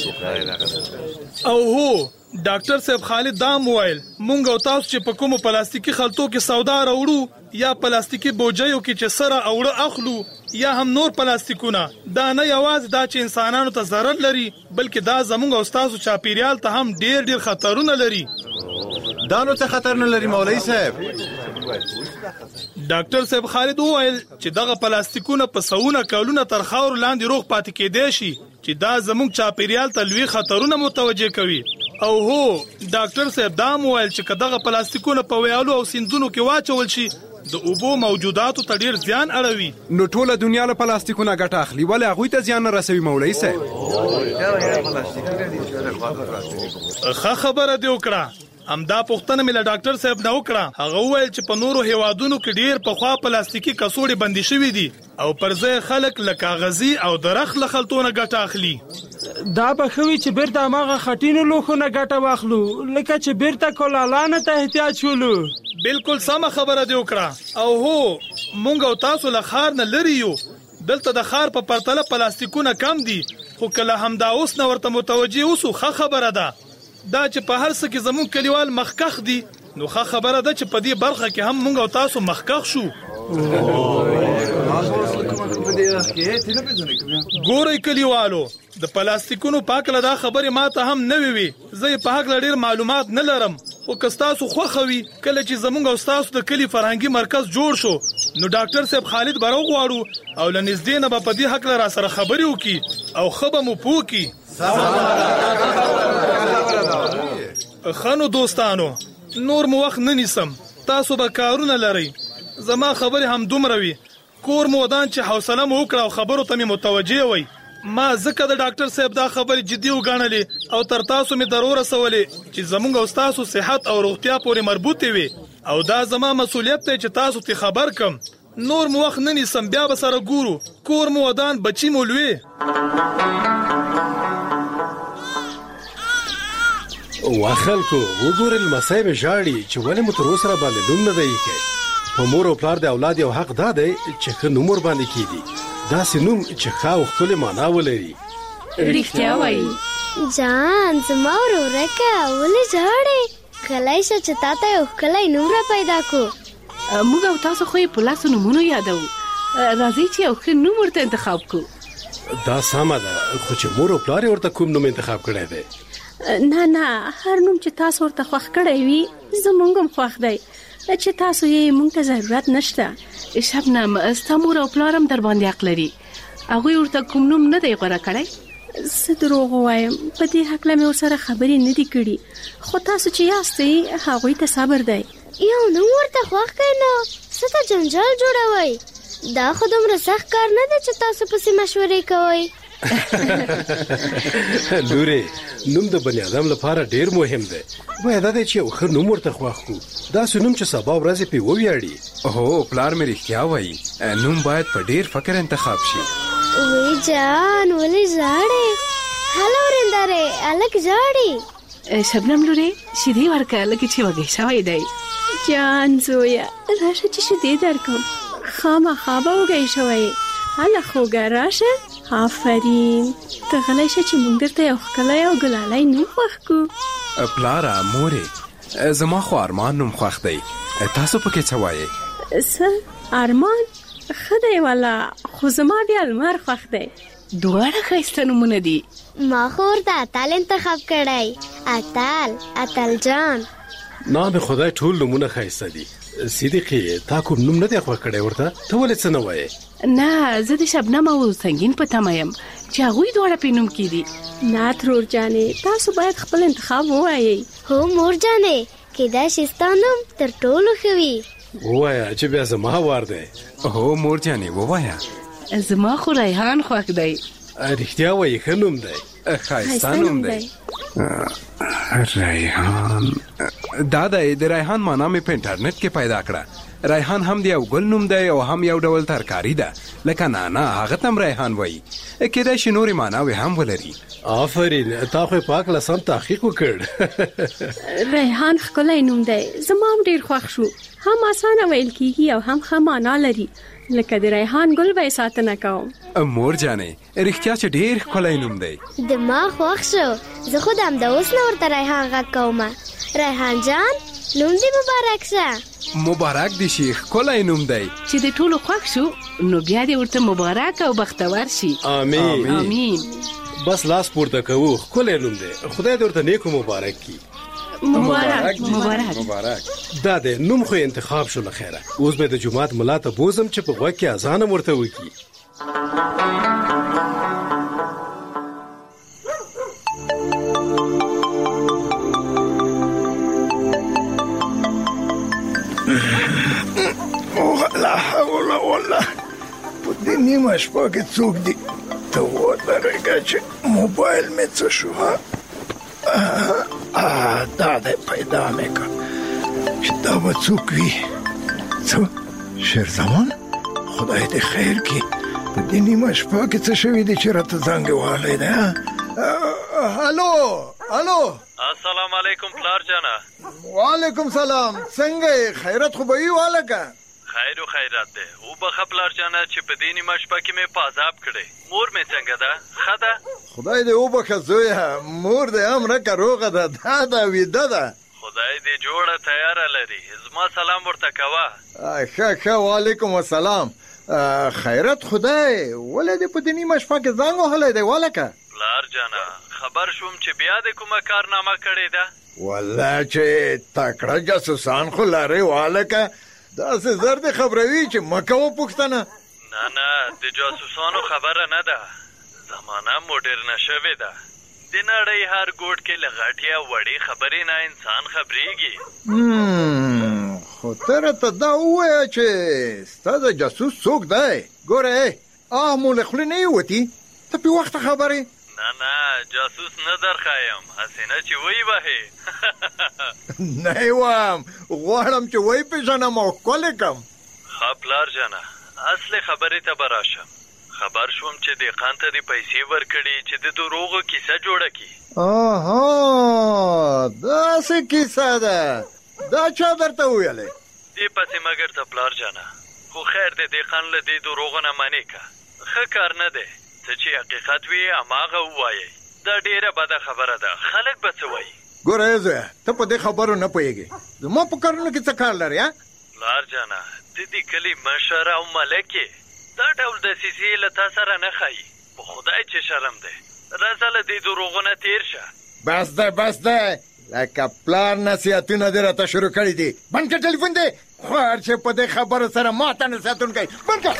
او هو ډاکټر صاحب خالد دا موبایل مونږ او تاسو چې په کومو پلاستیکي خلطو کې سودا راوړو یا پلاستیکي بوجیو کې چې سره اوړه اخلو یا هم نور پلاستیکونه، دا نه یوازې دا چې انسانانو ته ضرر لري بلکې دا زمونږ او تاسو چاپیریال ته هم ډیر ډیر خطرونه لري. دا نو څه خطر نه لري مولوي صاحب؟ ډاکټر صاحب خالد وویل چې دغه پلاستیکونه په سونه کلونه تر خاور لاندې روغ پاتې کېدای شي چې دا زموږ چاپیریال ته لوی خطرونه متوجه کوي. او هو ډاکټر صاحب دا مویل چې دغه پلاستیکونه په ویالو او سیندونو کې واچول شي د اوبو موجوداتو ته ډیر زیان اړوي. نو ټوله دنیا له پلاستیکونه ګټه اخلي، ولې هغوی ته زیان نه رسوي مولوي صاحب؟ ښه خبره دې وکړه. همدا پوښتنه مې له ډاکټر صاحب نه وکړه. هغه وویل چې په نورو هیوادونو کې ډیر پخوا پلاستیکي کڅوړې بندي شوي دي او پر ځای خلک له کاغذي او درخت له خلطونه ګټه اخلي. دا به خوي چې بیرته هغه خټینو لوښو نه ګټه واخلو لکه چې بیرته کولالانه ته احتیاج شولو. بالکل سمه خبره دې وکړه. او هو مونږ او تاسو له ښار نه لري یو، دلته د ښار په پرتله پلاستیکونه کم دي، خو کله همدا اوس نه ورته متوجه اوسو ښه خبره ده. دا چې په هر څه کې زموږ کلیوال مخکخ دي، نو ښه خبره ده چې په دې برخه کې هم مونږ او تاسو مخکخ شو. ګورئ کلیوالو، د پلاستیکونو پاک له دا خبره ماته هم نه وی، زه په حق ډیر معلومات نه لرم، خو که تاسو خوښوي کله چې زموږ او تاسو د کلی فرهنګي مرکز جوړ شو نو ډاکټر صاحب خالد برو غواړو او لنږدې نه په دې حق را سره خبرې وکي او خبر مو پوکي. خانو دوستانو، نور مو وخت نه نیسم، تاسو به کارونه لرئ، زما خبره هم دومره وي. کور مو ودان چې حوصله مو وکړه او خبرو ته مې متوجه وي. ما ځکه د ډاکټر صاحب دا خبره جدي وګڼلې او تر تاسو مې ضرور رسولې چې زموږ او تاسو صحت او روغتیا پورې مربوطه وي او دا زما مسؤلیت دی چې تاسو ته خبر کم. نور مو وخت نه نیسم بیا به سره ګورو کور مو ودان بچی مو لوی وا خلکو وګورئ لمسی مې ژاړي چې ولې مو تر اوسه راباندې نوم نه دی ایښی په مور او پلار د اولاد یو حق دا دی چې ښه نوم ورباندې کېږي داسې نوم چې ښه او ښکلې معنا ولري رښتیا وایي جان زما ورورکه ولې ژاړې کلی شه چې تا ته یو ښکلی نوم را پیدا کړو موږ او تاسو خو یې په لاسو نومونو یادوو راځئ چې یو ښه نوم ورته انتخاب کړو دا سمه ده خو چې مور او پلار یې ورته کوم نوم انتخاب کړی دی نه نه هر نوم چې تاسو ورته خوښ کړی وي زموږ هم خوښ دی چې تاسو یې موږ ته ضرورت نشته شبنم ستا مور او پلار هم در باندې حق لري هغوی ورته کوم نوم نه دی غوره کړی څه دروغ ووایم په دې هکله مې ورسره خبرې نه دي کړي خو تاسو چې یاستئ هغوی ته صبر دی یو نوم ورته خوښ کړئ نو څه ته جنجال جوړوئ دا خو دومره سخت کار نه دی چې تاسو پسې مشورې کوئ لورې نوم د بني ادم لپاره ډیر مهم دی باید دا چې یو ښه نوم ورته خوښ کړو داسې نوم چې سبا ورځې پرې وویاړي هو پلار مې رښتیا وایي نوم باید په ډیر فکر انتخاب شي وی جان ولې ژاړې هلو ورندارې هلک ژاړي شبنم لورې شیدې ورکړه لکه چې وږی شوی دی جان زویه راشه چې شیدې درکړم خامخا به وږی شوی هله خوږه راشه آفرین ته غلی شه چې موږ درته یو ښکلی او ګلالی نوم خوښ کړو پلاره مورې زما خو ارمان نوم خوښ دی تاسو پکې څه وایې څه ارمان ښه دی والا خو زما بیا لمر خوښ دی دواړه ښایسته نومونه دي ما خو ورته اتل انتخاب کړی اتل اتل جان نه د خدای ټول نومونه ښایسته دي صدیقې تا کوم نوم نه دی خوښ کړی ورته ته ولې څه نه وایې نه زه د شبنم او سنگین په تمه یم چې هغوی دواړه پې نوم کېدي نه ترور جانې تاسو باید خپل انتخاب ووایئ هو مور جانې کیدای شي ستا نوم تر ټولو ښه وي ووایه چې بیا زما وار دی هو مور جانې ووایه زما خو ریحان خوښ دی رښتیا وایي ښه نوم دی ښایسته نوم دی ریحان دا دی د ریحان معنا مې په انټرنیټ کې پیدا کړه ریحان هم د یو ګل نوم دی او هم یو ډول ترکاري ده لکه نانا هغه ته هم ریحان وایي کیدای شي نورې معناوې هم ولري آفرین تا خو یې په هکله سم تحقیق وکړ ریحان ښکلی نوم دی زما هم ډېر خوښ شو هم اسانه ویل کېږي او هم ښه معنا لري لکه د ریحان ګل به یې ساتنه کوم مور جانې رښتیا چې ډېر ښکلی نوم دی دما خوښ شو زه خو د همدا اوس نه ورته ریحان غږ کوم ریحان جان نوم دې مبارک شه مبارک دې شي ښکلی نوم دی چې د ټولو خوښ شو نو بیا دې ورته مبارک او بختور شي آمین آمین بس لاس پورته کوو ښکلی نوم دی خدای دې ورته نیکو مبارک کړي مبارک مبارک مبارک دا دی نوم خو انتخاب شو له خیره اوس به د جومات ملا ته بوزم چې په غوږ کې اذان هم ورته وکړي لا حول ولا په دې نیمه شپه کې څوک دي ته ودرېږه چې موبایل مې څه شو دا دی پیدا مې کړ چې دا به څوک وي څه شیرزمان خدای دې خیر کړي په دې نیمه شپه کې څه شوي دي چې راته زنګ وهلی دی هلو هلو السلام علیکم پلار جانا وعلیکم سلام څنګه خیرت خو به وي والکه خیر و خیرات ده او بخه پلار جانا چې په دې نیمه شپه کې مې په عذاب کړی مور مې څنګه ده ښه ده خدای دې وبخه زویه مور دې هم رکه روغه ده دا ده ویده ده خدای دې جوړه تیاره لري زما سلام ورته کوه ښه ښه وعلیکم السلام خیرت خدای ولې دې په دې نیمه شپه کې زنګ وهلی دی والکه پلار جانا خبر شوم چې بیا دې کومه کارنامه کړې ده والله چې تکړه جاسوسان خو لرې والکه داسې زر دې خبروي چې مه کوه پوښتنه نه نه د جاسوسانو خبره نه ده زمانه موډرنه شوې ده د نړۍ هر ګوټ کې له غټې او وړې خبرې نه انسان خبرېږي خو ته راته دا ووایه چې ستا د جاسوس څوک دی ګوره آه مو له خولې نه یې وتي ته پې وخته خبرې نه نه جاسوس نه درخوایم هسې نه چې وی وهې نه یې وایم غواړم چې وی پېژنم او ښکلې کړم ښه پلار جانه اصلي خبرې ته به راشم. خبر شوم چې دهقان ته دې پیسې ورکړي چې د دروغو کیسه جوړه کړي. آها داسې کیسه ده، دا چا درته ویلې؟ دې پسې مګر ته پلار جانه، خو خیر دې دهقان له دې دروغو نه منې که. ښه کار نه دی، څه چې حقیقت وي هماغه ووایئ. دا ډېره بده خبره ده، خلک به څه وایي؟ ګوره زویه، ته په دې خبرو نه پوهېږې، زما په کارونو کې څه کار لرې؟ پلار جانه د دې کلي مشر او ملک یې، دا ډول دسیسې له تا سره نه ښایي. په خدای چې شرم دی، راځه له دې دروغو نه تېر شه. بس دی بس دی، لکه پلار نصیحتونه دې راته شروع کړي دي. بند کړه ټلیفون دی، خوار چې په دې خبرو سره ما ته نصیحتونه کوي. بند کړه.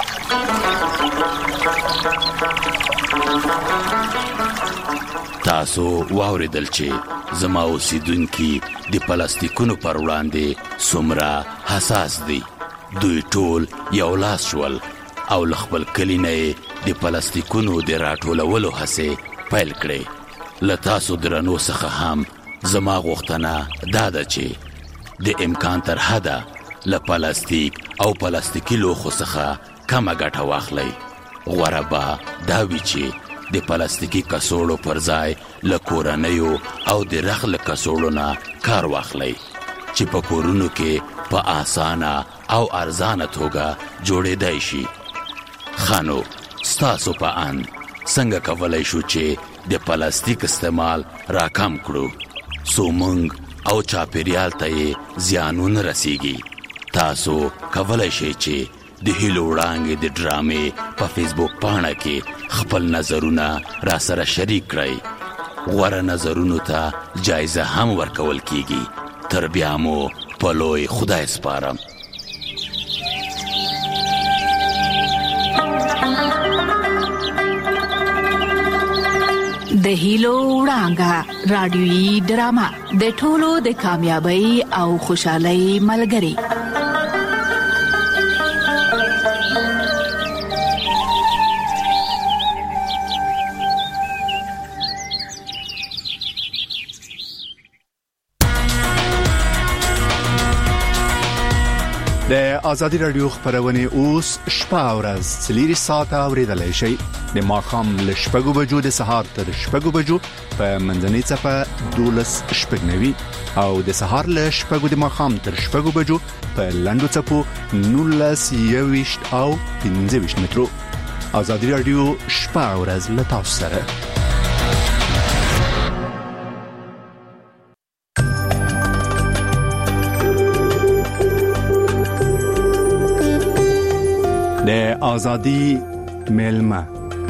تاسو واوریدل چې زما اوسیدونکي د پلاستیکونو پر وړاندې څومره حساس دي. دوی ټول یو لاس شول او له خپل کلي نه یې د پلاستیکونو د راټولولو هڅې پیل کړې. له تاسو درنو څخه هم زما غوښتنه دا ده چې د امکان تر حده له پلاستیک او پلاستیکي لوښو څخه کمه ګټه واخلئ. غوره به دا وي چې د پلاستیکي کڅوړو پر ځای له کورنیو او د رخ له کڅوړو نه کار واخلئ چې په کورونو کې په اسانه او ارزانه توګه جوړېدای شي. خانو ستاسو په ان څنګه کولای شو چې د پلاستیک استعمال راکم کړو څو موږ او چاپیریال ته یې زیانونه رسیږي؟ تاسو کولای شئ چې د هیلو وړانګې د ډرامې په فیسبوک پاڼه کې خپل نظرونه را سره شریک کړئ. غوره نظرونو ته جایزه هم ورکول کیږي. تر بیا مو په لوی خدای سپارم. د هیلو وړانګه رادیويي ډرامه د ټولو د کامیابی او خوشحالۍ ملګری. د آزادی رادیو خبرونه اوس شپه او ورځ څلور ساعته اوریدلای شئ. د ماښام له شپږو بجو د سهار تر شپږو بجو په منځنۍ څپه دولس شپږنوي او د سهار له شپږو د ماښام تر شپږو بجو په لنډو څپو نولس یويشت او پنځه ویشت مترو. آزادی رادیو شپه او ورځ له تاسو سره. د آزادی ملما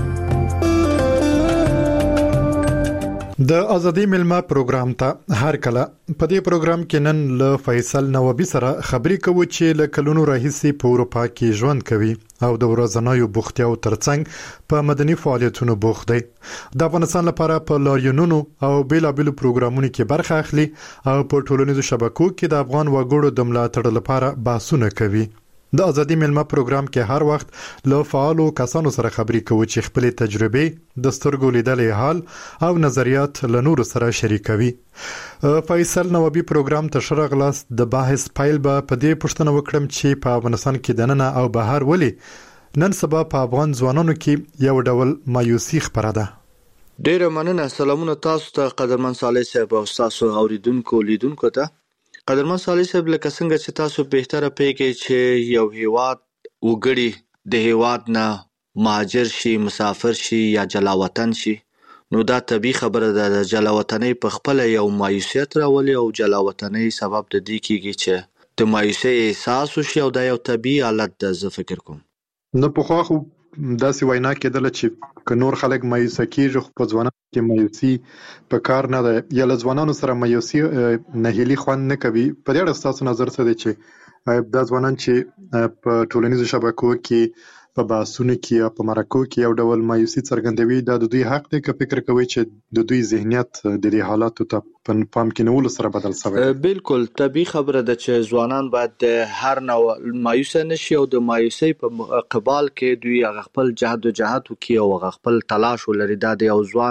د ازادي ملما پروګرام ته هر کله په دې پروګرام کې نن له فیصل نوابي سره خبرې کوو چې له کلونو راهیسې په اروپا کې ژوند کوي او د ورځنیو بوختیاو ترڅنګ په مدني فعالیتونو بوخت دی. د افغانستان لپاره په لاریونونو او بیلابېلو پروګرامونو کې برخه اخلي او په ټولنیزو شبکو کې د افغان وګړو د ملاتړ لپاره بحثونه کوي. د ازادي ملما پروګرام کې هر وخت له فعالو کسانو سره خبرې کوو چې خپل تجربې د سترګو لیدلې حال او نظریات له نورو سره شریکوي. فیصل نوابي پروګرام ته شرغلاس د بحث پایل به په دې پوښتنه وکړم چې په افغانستان کې دننه او بهر ولې نن سبا په افغان ځوانانو کې یو ډول مایوسي خبره ده. ډیره مننه. سلامونه تاسو ته قدرمن صالح صاحب او تاسو اوریدونکو لیدونکو ته. قدرمن صالح صاحب لکه څنګه چې تاسو بهتره پیږئ چې یو هیواد وګړي د هیواد نه مهاجر شي، مسافر شي یا جلا وطن شي، نو دا طبيعي خبره ده. د جلا وطنۍ په خپل یو مایوسیت راولي او جلا وطنۍ سبب د دې کیږي چې د مایوسۍ احساس وشي او دا یو طبيعي حالت ده. زه فکر کوم نو په خو خو داسې وینا کېدل چې که نور خلک مایوسه کیږي خو په ځوانانو کې مایوسي په کار نه ده یا له ځوانانو سره مایوسي نهیلي خوند نه کوي. په دې اړه ستاسو نظر څه دی چې دا ځوانان چې په ټولنیزو شبکو کې په بحثونو کې یا په مرکو کې یو ډول مایوسي څرګندوي، دا د دوی حق دی که فکر کوي چې د دوی ذهنیت د دې حالاتو ته په پام کې نیولو سره بدل شوی؟ بالکل طبيعي خبره ده چې ځوانان باید هر نوع مایوسه نشي او د مایوسۍ په قبال کې دوی هغه خپل جهاد او جهاد وکړي او هغه خپل تلاش ولري. دا د یو ځوان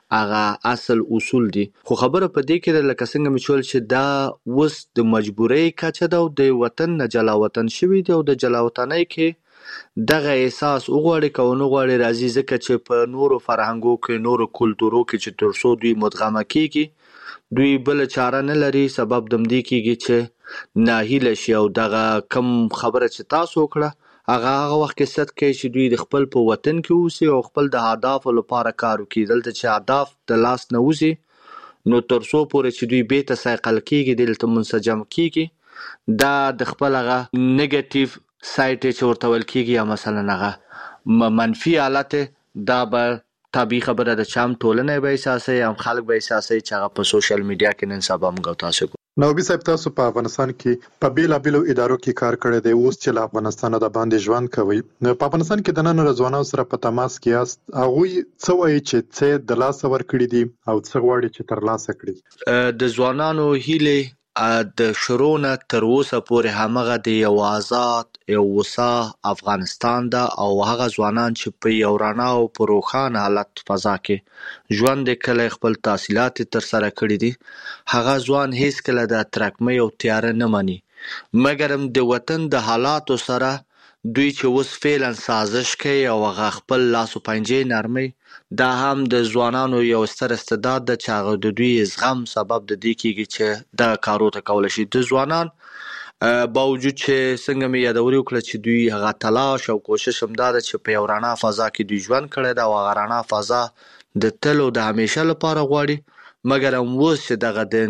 هغه اصل اصول دي. خو خبره په دې کې لکه څنګه مچول چې دا وس د مجبورۍ کچه ده او د وطن نه جلا وطن شوی دی او د جلا وطنۍ کې دغه احساس وغواړي که ونه غواړي راځي ځکه چې په نورو فرهنګو کې نورو کلتورو کې چې تر څو دوی مدغمه کیږي دوی بل چاره نه لري. سبب دم دی کیږي چې ناهیله شي او دغه کم خبره چې تاسو وکړه هغه هغه وخت کې ست کوي چې دوی د خپل په وطن کې اوسي او خپل د اهدافو لپاره کار وکړي. دلته چې اهداف د لاس نه وځي نو تر څو پورې چې دوی بیرته سایقل کیږي دلته منسجم کیږي دا د خپل هغه نیگیټیو سایت چې ورته ویل کیږي یا مثلا هغه منفي حالت دا به طبیعي خبره ده چې هم ټولنه به احساسوي هم خلک به احساسوي چې هغه په سوشل میډیا کې نن سبا موږ تاسو کو. نوبي صاحب تاسو په افغانستان کې په بیلابیلو ادارو کې کار کړی دی اوس چې له افغانستان د باندې ژوند کوي نو په افغانستان کې د نن ځوانانو سره په تماس کې یاست هغوی څه وایي چې څه د لاسه ورکړي دي او څه غواړي چې ترلاسه کړي؟ د ځوانانو هیله د شرونه تر اوسه پورې همغه د یو آزاد یو وسا افغانستان دا او هغه ځوانان چې په یو رڼا او په روښانه حالت فضا کې ژوند کله خپل تحصیلات تر سره کړی دي هغه ځوان هیڅ کله د ترکمه او تیار نه مانی مګرم د وطن د حالاتو سره دوی چې وس فعلا سازش کوي او هغه خپل لاسو پنجې نرمي دا هم د ځوانانو یو ستر استعداد د چاغه د دوی زغم سبب د دې کېږي چې دا کارو ته کول شي. د ځوانان باوجود چې څنګه مې یادوري وکړه چې دوی هغه تلاش او کوشش هم دا چې په یو رڼا فضا کې دوی ژوند کړي دا او هغه رڼا فضا د تل او د همیشه لپاره غواړي مګر هم اوس چې دغه د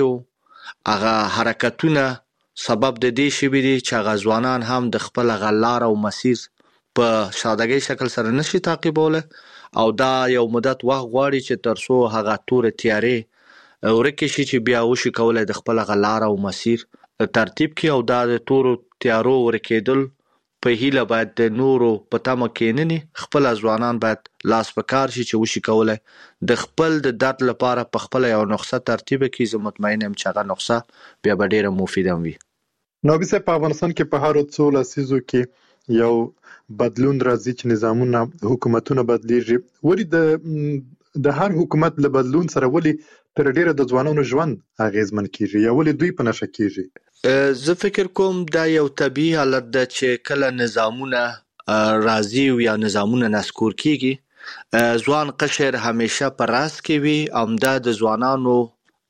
نړۍ هغه حرکتونه سبب د دې شی دي چې هغه ځوانان هم د خپل غلار او مسیر په سادهګۍ شکل سره نشي تعقیبوله او دا یو مدت وخت غواړي چې تر څو هغه تور تیارې ورکه شي چې بیا وشي کولای د خپل غلار او مسیر ترتیب کې او دا د تور تیارو ورکېدل په هیله باید د نورو په تمه کې نه خپل ځوانان باید لاس پکار شي چې وشي کولای د خپل د درد لپاره په خپل یو نقطه ترتیب کې زه مطمئن یم چې هغه نقطه بیا به ډیره مفیده وي. نو به په افغانستان کې په هر څو لسیزو کې یو بدلون راځي چې نظامونه حکومتونه بدلیږي ولی د د هر حکومت له بدلون سره ولی تر ډیره د ځوانانو ژوند اغیزمن کیږي یا ولی دوی په نشه کیږي؟ زه فکر کوم دا یو طبيعي حالت ده چې کله نظامونه راځي یا نظامونه نسکور کیږي ځوان قشر همیشه پر راس کې وي امدا د ځوانانو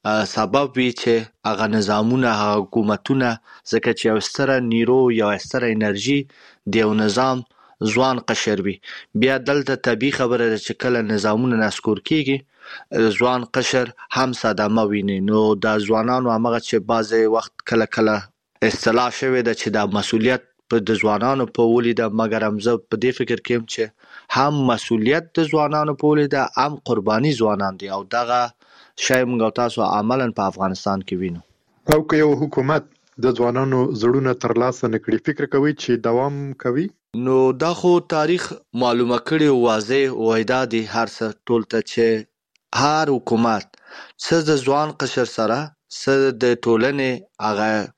سبب وي چې هغه نظامونه حکومتونه ځکه چې یو ستره نیرو یا ستره انرژي د یو نظام ځوان قشر وي بیا دلته طبيعي خبره ده چې کله نظامونه نسکور کیږي ځوان قشر هم صدمه ویني نو د ځوانانو هغه چې بعضی وخت کله کله اصطلاح شوی ده چې د مسؤلیت په د ځوانانو په ولید مګر هم زه په دې فکر کوم چې هم مسؤلیت د ځوانانو په ولید هم قرباني ځوانان دي او دغه شای موږ تاسو عملاً په افغانستان کې وینو. او که یو حکومت د ځوانانو زړونه ترلاسه نکړي فکر کوي چې دوام کوي؟ نو دا خو تاریخ معلومه کړي واضح وایدا دي هر څه ټول ته چې هر حکومت څه د ځوان قشر سره څه د ټولنې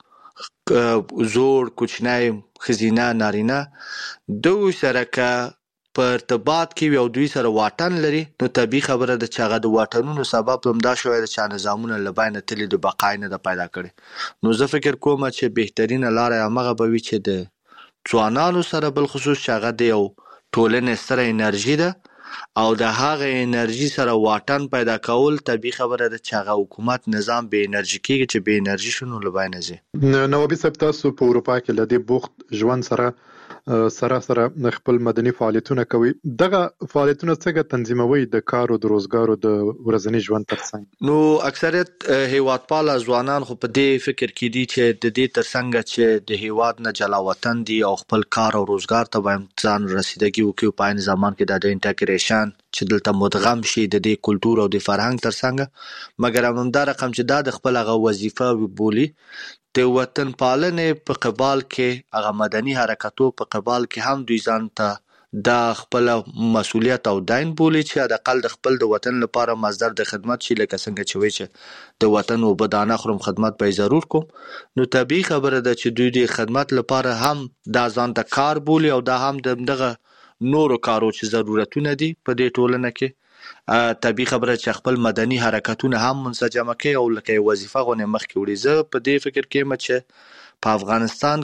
هغه زور کوچنی خزینه نارینه دوی سره که په ارتباط کې یو دوی سره واټن لري نو طبيعي خبره ده چې هغه د واټنونو سبب هم دا شوی چې نظامونه لباینه تل د بقای نه د پیدا کړي نو زه فکر کوم چې بهترینه لار هغه به وي چې د ځوانانو سره بل خصوص چې هغه د یو ټولنې سره انرژي ده او د هغه انرژي سره واټن پیدا کول طبيعي خبره ده چې هغه حکومت نظام به انرژي کېږي چې به انرژي شنو لباینه زی. نو به سب تاسو په اروپا کې لدی بوخت ژوند سره سره سره خپل مدني فعالیتونه کوي دغه فعالیتونه څنګه تنظیموي د کار او د روزګار او د ورځني ژوند ترڅنګ؟ نو اکثریت هیوادپال ځوانان خو په دې فکر کې دي چې د دې ترڅنګ چې د هیواد نه جلا وطن دي او خپل کار او روزګار ته باید ځان رسیدګي وکړي په عین ځمان کې د انټیګریشن چې دلته مدغم شي د دې کلچر او د فرهنګ ترڅنګ مګر هم دا رقم چې دا د خپل هغه وظیفه بولی د وطن پالنې په قبال کې هغه مدني حرکتو په قبال کې هم دوی ځان ته دا خپل مسؤلیت او داین بولی چې د اقل د خپل د وطن لپاره مصدر د خدمت شي لکه څنګه چې وي چې د وطن او بدانه خرم خدمت به ضرور کوم نو طبيعي خبره ده چې دوی د خدمت لپاره هم دا ځان ته کار بولی او دا هم دغه نورو کارو چې ضرورتونه دي په دې ټولنه کې طبي خبره چې خپل مدني حرکتونه هم منسجمه کوي او لکه وظیفه غونې مخکې وړي. زه په دې فکر کې م چې په افغانستان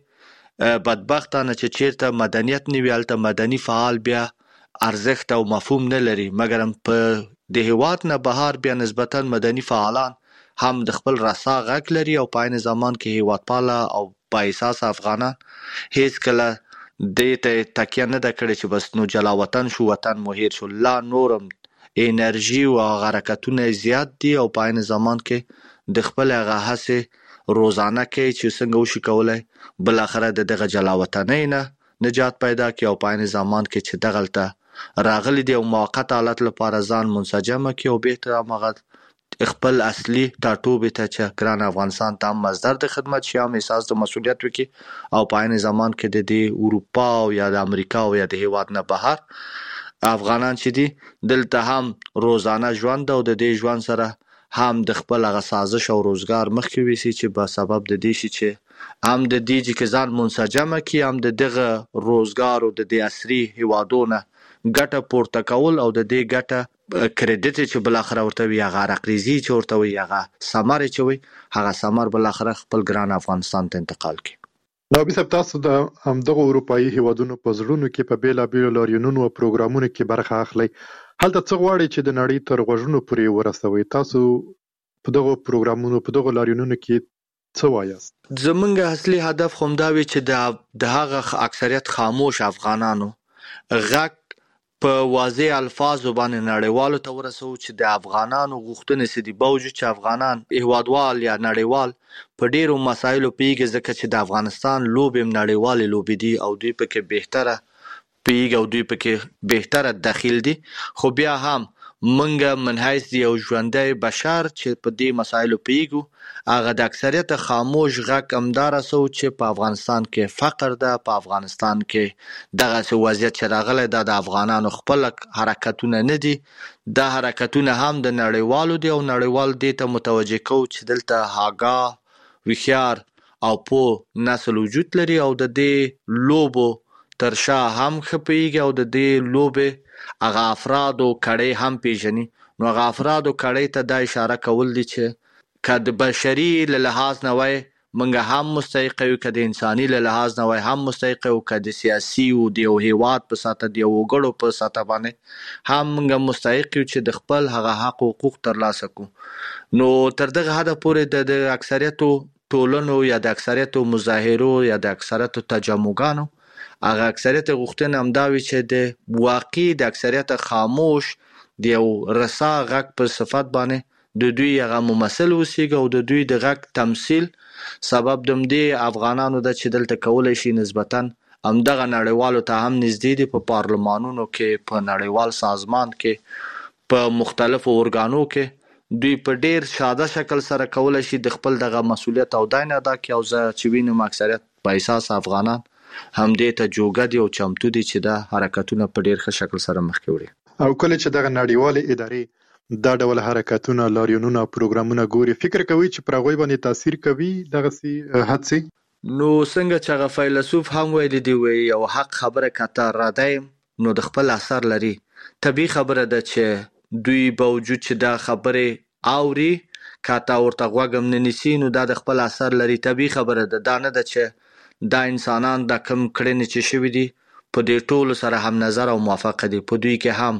کې بدبختانه چې چیرته مدنیت نه وي هلته مدني فعال بیا ارزښت او مفهوم نه لري، مګر په د هیواد نه بهر بیا نسبتا مدني فعالان هم د خپل رسا غږ لري او په عین زمان کې هیوادپاله او با احساس افغانان هیڅ کله دې ته تکیه نه ده کړې چې بس نو جلا وطن شو، وطن مو هیر شو. لا نورم انرژي او حرکتونه زیات دي او په عین زمان کې د خپل هغه هڅې روزانه کې چې څنګه وشي کولای بل اخره د دغه جلا وطنۍ نه نجات پیدا کړي او په عین زمان کې چې دغلته راغلي دي او موقت حالت لپاره ځان منسجمه کړي او بهتره مغه خپل اصلي ټاټوبې ته چې ګران افغانستان ته هم مصدر د خدمت شي، هم احساس د مسؤلیت وکړي او په عین زمان کې د دې اروپا او یا د امریکا او یا د هیواد نه بهر افغانان چې دي دلته هم روزانه ژوند او د دې ژوند سره هم د خپل هغه سازش او روزګار مخکې ویسي چې په سبب د دې شي چې هم د دې چې ځان منسجمه کړي، هم د دغه روزګار او د دې عصري هیوادونه ګټه پورته کول او د دې ګټه کریډټ چې بل اخر ورته وي هغه رقریزي چې ورته وي هغه سمر چې وي هغه سمر بل اخر خپل ګران افغانستان ته انتقال کړي. نو به تاسو د همدغه اروپאי هیوادونو په زړونو کې په بیلا بیل لاریونونو او پروګرامونو کې برخه اخلي. هلته څه غواړي چې د نړۍ تر غوږونو پورې ورسوي؟ تاسو په دغه پروګرامونو په دغه لاریونونو کې څه وایاست؟ زمونږ اصلي هدف هم دا وي چې د د هغه اکثریت خاموش افغانانو غږ په واضح الفاظو باندې نړیوالو ته ورسو چې د افغانانو غوښتنې سي دي باوجود چې افغانان هیوادوال یا نړیوال په ډیرو مسایلو پیږي ځکه چې د افغانستان لوبې نړیوالې لوبې دي او دوی پکې بهتره پیږي او دوی پکې بهتره داخل دي، خو بیا هم منګه منحیث دی او ژوندۍ بشر چې په دې مسایلو پیږو هغه د اکثریت خاموش غږ امدار سو چې په افغانستان کې فقر ده، په افغانستان کې دغه څه وضعیت چې راغلی دا د افغانانو خپل حرکتونه نه دي، دا حرکتونه هم د نړیوالو دي او نړیوال دې ته متوجه کو چې دلته هاګا وخيار او په نسل وجود لري او د دې لوبو ترشا هم خپيږي او د دې لوبه هغه افراد او کړي هم پیژني. نو هغه افراد او کړي ته دا اشاره کول دي چې کله بشري له لحاظ نه وای منګه هم مستحق یو، کله انساني له لحاظ نه وای هم مستحق یو، کله سیاسي او د هیواد په ساته دی وګړو په ساته باندې هم منګه مستحق یو چې د خپل هغه حق او حقوق ترلاسه کو. نو تر دغه حد پورې د اکثریت ټولنو یا د اکثریت مظاهرو یا د اکثریت تجمعګانو هغه اکثریت غوښتنه همداوي چې د واقعي د اکثریت خاموش د یو رسا غږ په صفت باندې د دوی هغه ممثل وسیږي او د دوی د غږ تمثيل سبب د دې افغانانو د چې دلته کولای شي نسبتا همدغه نړیوالو ته هم نږدې دي، په پارلمانونو کې، په نړیوال سازمان کې، په مختلفو اورګانو کې دوی په ډیر ساده شکل سره کولای شي د خپل دغه مسولیت او داینه ادا کړي او زه چې وینم اکثریت په اساس افغانان هم دې ته جوګه دي او چمتو دي چې دا حرکتونه په ډیر ښه شکل سره مخکې وړي. او کله چې دغه نړیوالې ادارې دا ډول حرکتونه لاریونونه پروګرامونه ګوري فکر کوي چې پر هغوی باندې تاثیر کوي دغه سي هڅې؟ نو څنګه چې هغه فیلسوف هم ویلي دی وی یو حق خبره کته راډایم نو د خپل اثر لري. طبيعي خبره ده چې دوی باوجود چې دا خبره اوري کته ورته غوږم نه نیسي نو دا د خپل اثر لري. طبيعي خبره ده دا نه ده چې دا انسانان د کم کړنې چې شوي دي په دې ټولو سره هم نظر او موافقه دي. په دوی کې هم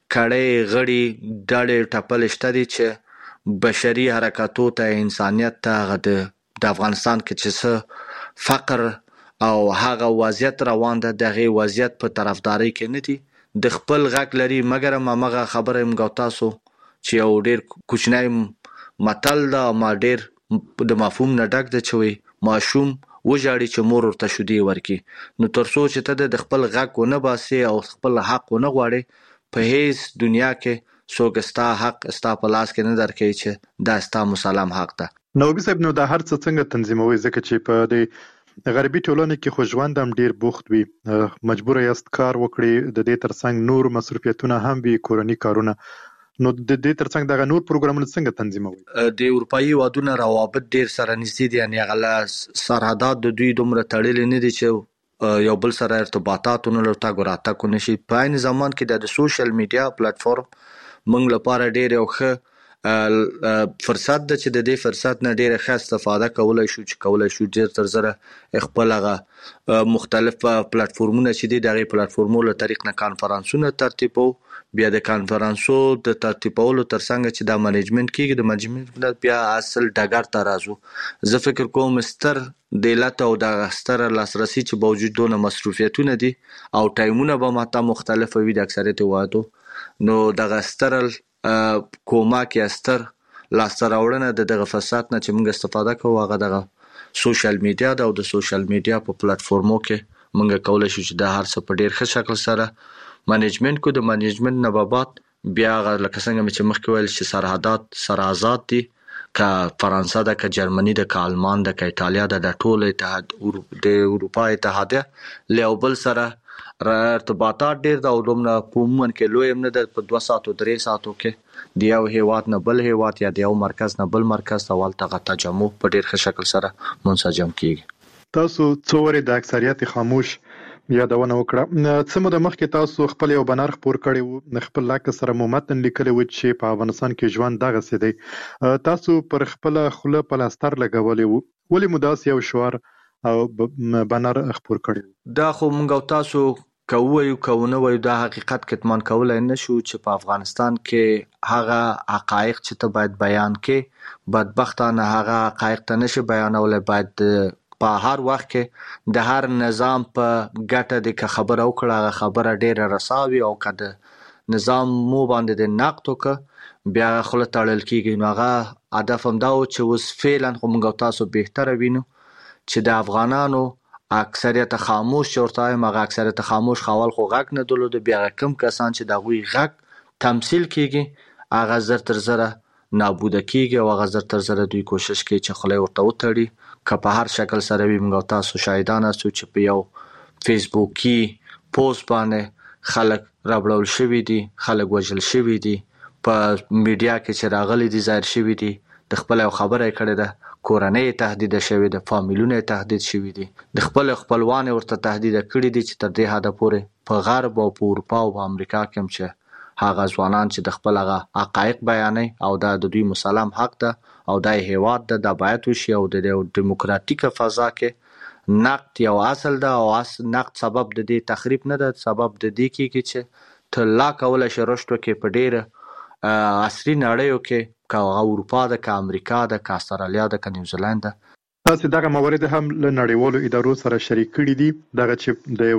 کړي غړي ډلې ټپل شته دي چې بشري حرکتو ته انسانیت ته د افغانستان کې چې څه فقر او هغه وضعیت روان ده دغه وضعیت په طرفداري کې نه دي، د خپل غږ لري. مګر ماغه خبره موږ تاسو چې یو ډیر کوچنی متل ده ما ډیر د مفهوم نه ډک ده چې ماشوم وژاړي چې مور ورته شودي ورکي. نو ترڅو چې ته د خپل غږ ونه باسي او خپل حق ونه غواړي په هیڅ دنیا کې څوک ستا حق ستا په لاس کې نه درکوي چې دا ستا مسلم حق ده. نو به صاحب نو دا هر څه څنګه تنظیموي ځکه چې په دې غربي ټولنه کې خو ژوند هم ډیر بوخت وي، مجبور یاست کار وکړي، د دې ترڅنګ نور مصرفیتونه هم وي، کورني کارونه، نو د دې ترڅنګ دغه نور پروګرامونه څنګه تنظیموي؟ د اروپאי هیوادونو روابط ډیر سره نږدې دي، یعنی هغه سرحدات د دوی دومره تړلې نه دي چې یو بل سره ارتباطاتونه لرته ګراته کو نشي په عین زمان کې د سوشل میډیا پلیټ فارم موږ لپاره ډېر یو ښه فرصت د چې د دې فرصت نه ډیره ښه استفاده کولای شو چې کولای شو ډیر تر زره خپل هغه مختلف پلیټ فارمونه چې دي دغه پلیټ فارمونو له طریق نه کانفرنسونه ترتیبو بیا د کانفرنسو د ترتیبولو ترڅنګ چې د منیجمنت کېږي د منیجمنت بیا اصل ډګر ته راځو زه فکر کوم ستر دولت او د ستر لاسرسي چې باوجود دونه مصروفیتونه دي او ټایمونه به ماته مختلفه وي د اکثریت وادو نو د ستر کومه کې استر لاسته راوړنه د دغه فساد نه چې موږ استفاده کوو هغه دغه سوشل میډیا دا او د سوشل میډیا په پلیټ فارمو کې موږ کولای شو چې د هر څه په ډیر ښه شکل سره منیجمنت کو د منیجمنت نه بعد بیا لکه څنګه چې مخکې ویل چې سرحدات سره آزاد دي ک فرانسه د ک جرمني د ک آلمان د ک ایتالیا د ټول اتحاد د اروپا اتحادیه له بل سره ارتباطات ډیر د علومنا پومن کې لوی امنه د په دوه ساعتو درې ساعتو کې د یو هیواد نه بل هیواد یا د یو مرکز نه بل مرکز ته ولته غته جمع په ډیر ښه شکل سره منسجم کیږي تاسو څوري د اکثریت خاموش یادونه وکړه څه مده مخکې تاسو خپل یو بنر خبر کړی وو خپل لاک سره متن لیکلی و چې په افغانستان کې ژوند دغه څه دی تاسو پر خپل خله پلاستر لګولې وو ولې مداس یو شوار او بنر خبر کړی دا خو مونږ تاسو کوو کوونه وای دا حقیقت کتمان کولای نشو چې په افغانستان کې هغه حقایق چې ته باید بیان کې بدبختانه هغه حقایق ته نشي بیانولای باید په هر وخت کې د هر نظام په ګټه د خبره وکړه خبره ډیره رساوي او کده نظام مو باندې د نقد وک بیا خله تړل کیږي نو هغه هدف هم دا و چې وس فعلا موږ تاسو بهتره وینو چې د افغانانو اکثریت خاموش چورتای مغه اکثریت خاموش خاول خو غک نه دلو د بیا کم کسان چې د غوي غک تمثيل کیږي اغه زر تر زره نابود کیږي او اغه زر تر زره دوی کوشش کوي چې خلای ورته وتړي که په هر شکل سره وي موږ تاسو شاهدان اسو چې په یو فیسبوکي پوسټ باندې خلک رابړول شوی دي خلک وژل شوی دي په میډیا کې چې راغلي دي ظاهر شوی دي د خپل خبره کړې ده کورنۍ تهدید شوی د فامیلونو تهدید شوی دي د خپل خپلوان ورته تهدید کړی دي چې تر دې حد پورې په غرب او په اروپا او په امریکا کې هم چې هغه ځوانان چې د خپل هغه حقایق بیانې او د دوی مسلم حق ده او د هیواد د دبایت وشي او د دیموکراتیک فضا کې نقد یو اصل ده او اصل نقد سبب د دې تخریب نه ده سبب د دې کې چې ته لا کول شي رښتو کې په ډیره عصري نړیو کې کا اروپا د کا امریکا د کا استرالیا د کا نیوزیلند تاسو دغه موارد هم له نړیوالو ادارو سره شریک کړي دي دغه چې د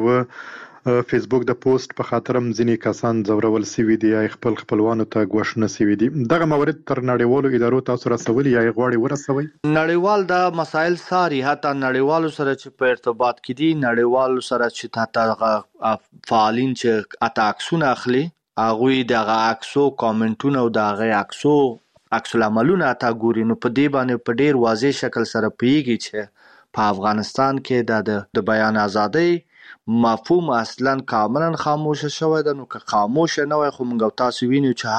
یو فیسبوک د پوسټ په خاطرم ځینې کسان زورول سوي دي یا خپل خپلوانو ته غوښنه سوي دي دغه موارد تر نړیوالو ادارو تاسو رسولي یا غواړي ورسوي نړیوال د مسایل ساري حتی نړیوالو سره چې په ارتباط کې دي نړیوالو سره چې حتی فعالین چې اتاکسونه اخلي هغه دغه عکسو کامنټونه او دغه عکسو عکس العملونه تا ګوري نو په دې باندې په ډیر واضح شکل سره پیږي چې په افغانستان کې د د بیان ازادۍ مفهوم اصلا کاملا خاموش شوی ده نو که خاموش نه وای خو موږ تاسو وینو چې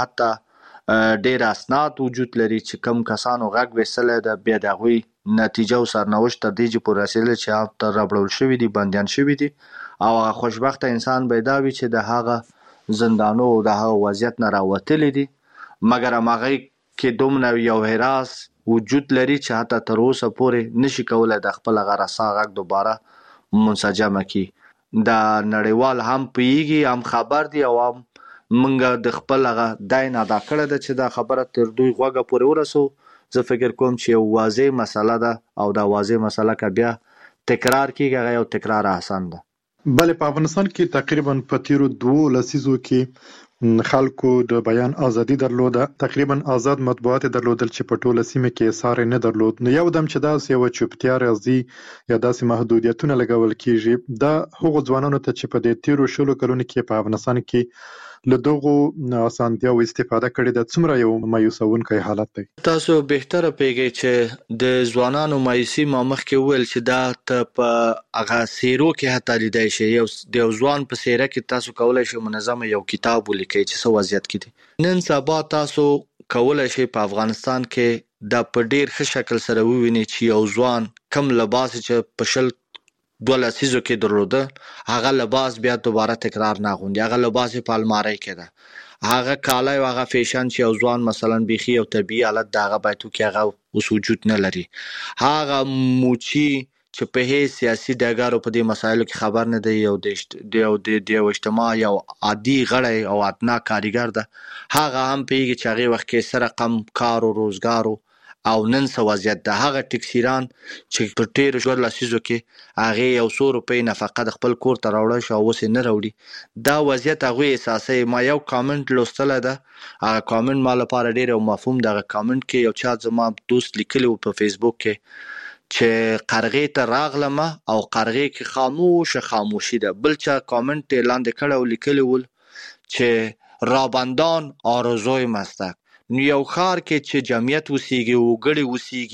حتی ډیر اسناد وجود لري چې کم کسانو غږ وسله ده بیا دغه نتیجه او سرنوشت تر دې چې پر رسیدل چې تر رابړول شوی دي بنديان شوی دي او خوشبخت انسان پیدا وي چې د هغه زندانو او د هغه وضعیت نه راوتل دي مګر هغه کې دومره یو هراس وجود لري چې حتی تر اوسه پورې نشي کولای د خپل غرسا غږ دوباره منسجم کی دا نړیوال هم پیږي هم خبر دی او هم منګه د خپل غ داین ادا کړه د چې دا خبره تر دوی غوګه پورې ورسو زه فکر کوم چې یو واضح مسله ده او دا واضح مسله ک بیا تکرار کیږي یو تکرار آسان ده بلې په افغانستان کې تقریبا په تیرو دوه لسیزو کې خلکو د بیان ازادي درلوده تقریبا آزاد مطبوعات درلودل چې په ټوله سیمه کې سار نه درلود نو یو دم چې داس یو چوپتیا راځي یا داسې محدودیتونه لګول کیږي دا هغو ځوانانو ته چې په دې تیرو شلو کلونو کې په افغانستان کې له دغه اسانتیاو استفاده کړي د څومره یو مایوسونکي حالت دی تاسو بهتره پیږئ چې د ځوانانو مایوسي ما مخکې ویل چې دا ته په هغه سیرو کې حتی لیدای شي یو د ځوان په سیره کې تاسو کولای شئ منظم یو کتاب ولیکئ چې څه وضعیت کې دي نن سبا تاسو کولای شئ په افغانستان کې د په ډیر ښه شکل سره ووینئ چې یو ځوان کم لباس چې په شل دوه لسیزو کې درلوده هغه لباس بیا دوباره تکرار نه غوندي هغه لباس په الماری کې ده هغه کاله او هغه فیشن چې او ځوان مثلا بيخي او طبيعي حالت دغه بایتو کې هغه اوس وجود نه لري هغه موچی چې په هي سیاسي ډګر په دې مسایلو کې خبر نه دی او د د اجتماع یو عادي غړی او اتنا کاریګر ده هغه هم پیږي چې هغه وخت کې سره کم کار او روزګارو او نن څه وضعیت ده هغه ټیکسیران چې په ډیر ژور لاسیزو کې هغه یو څو روپۍ نفقه د خپل کور ته راوړل شو اوس نه راوړي دا وضعیت هغه احساسي ما یو کامنټ لوستل ده هغه کامنټ مال لپاره ډیر او مفهوم دغه کامنټ کې یو چا زما دوست لیکلی په فیسبوک کې چې قرغې ته راغلم او قرغې کې خاموش خاموشي ده بل چا کامنټ لاندې کړه او لیکلی ول چې رابندان آرزوی مستک نو یو خار کې چې جمعیت وسیږي او ګړي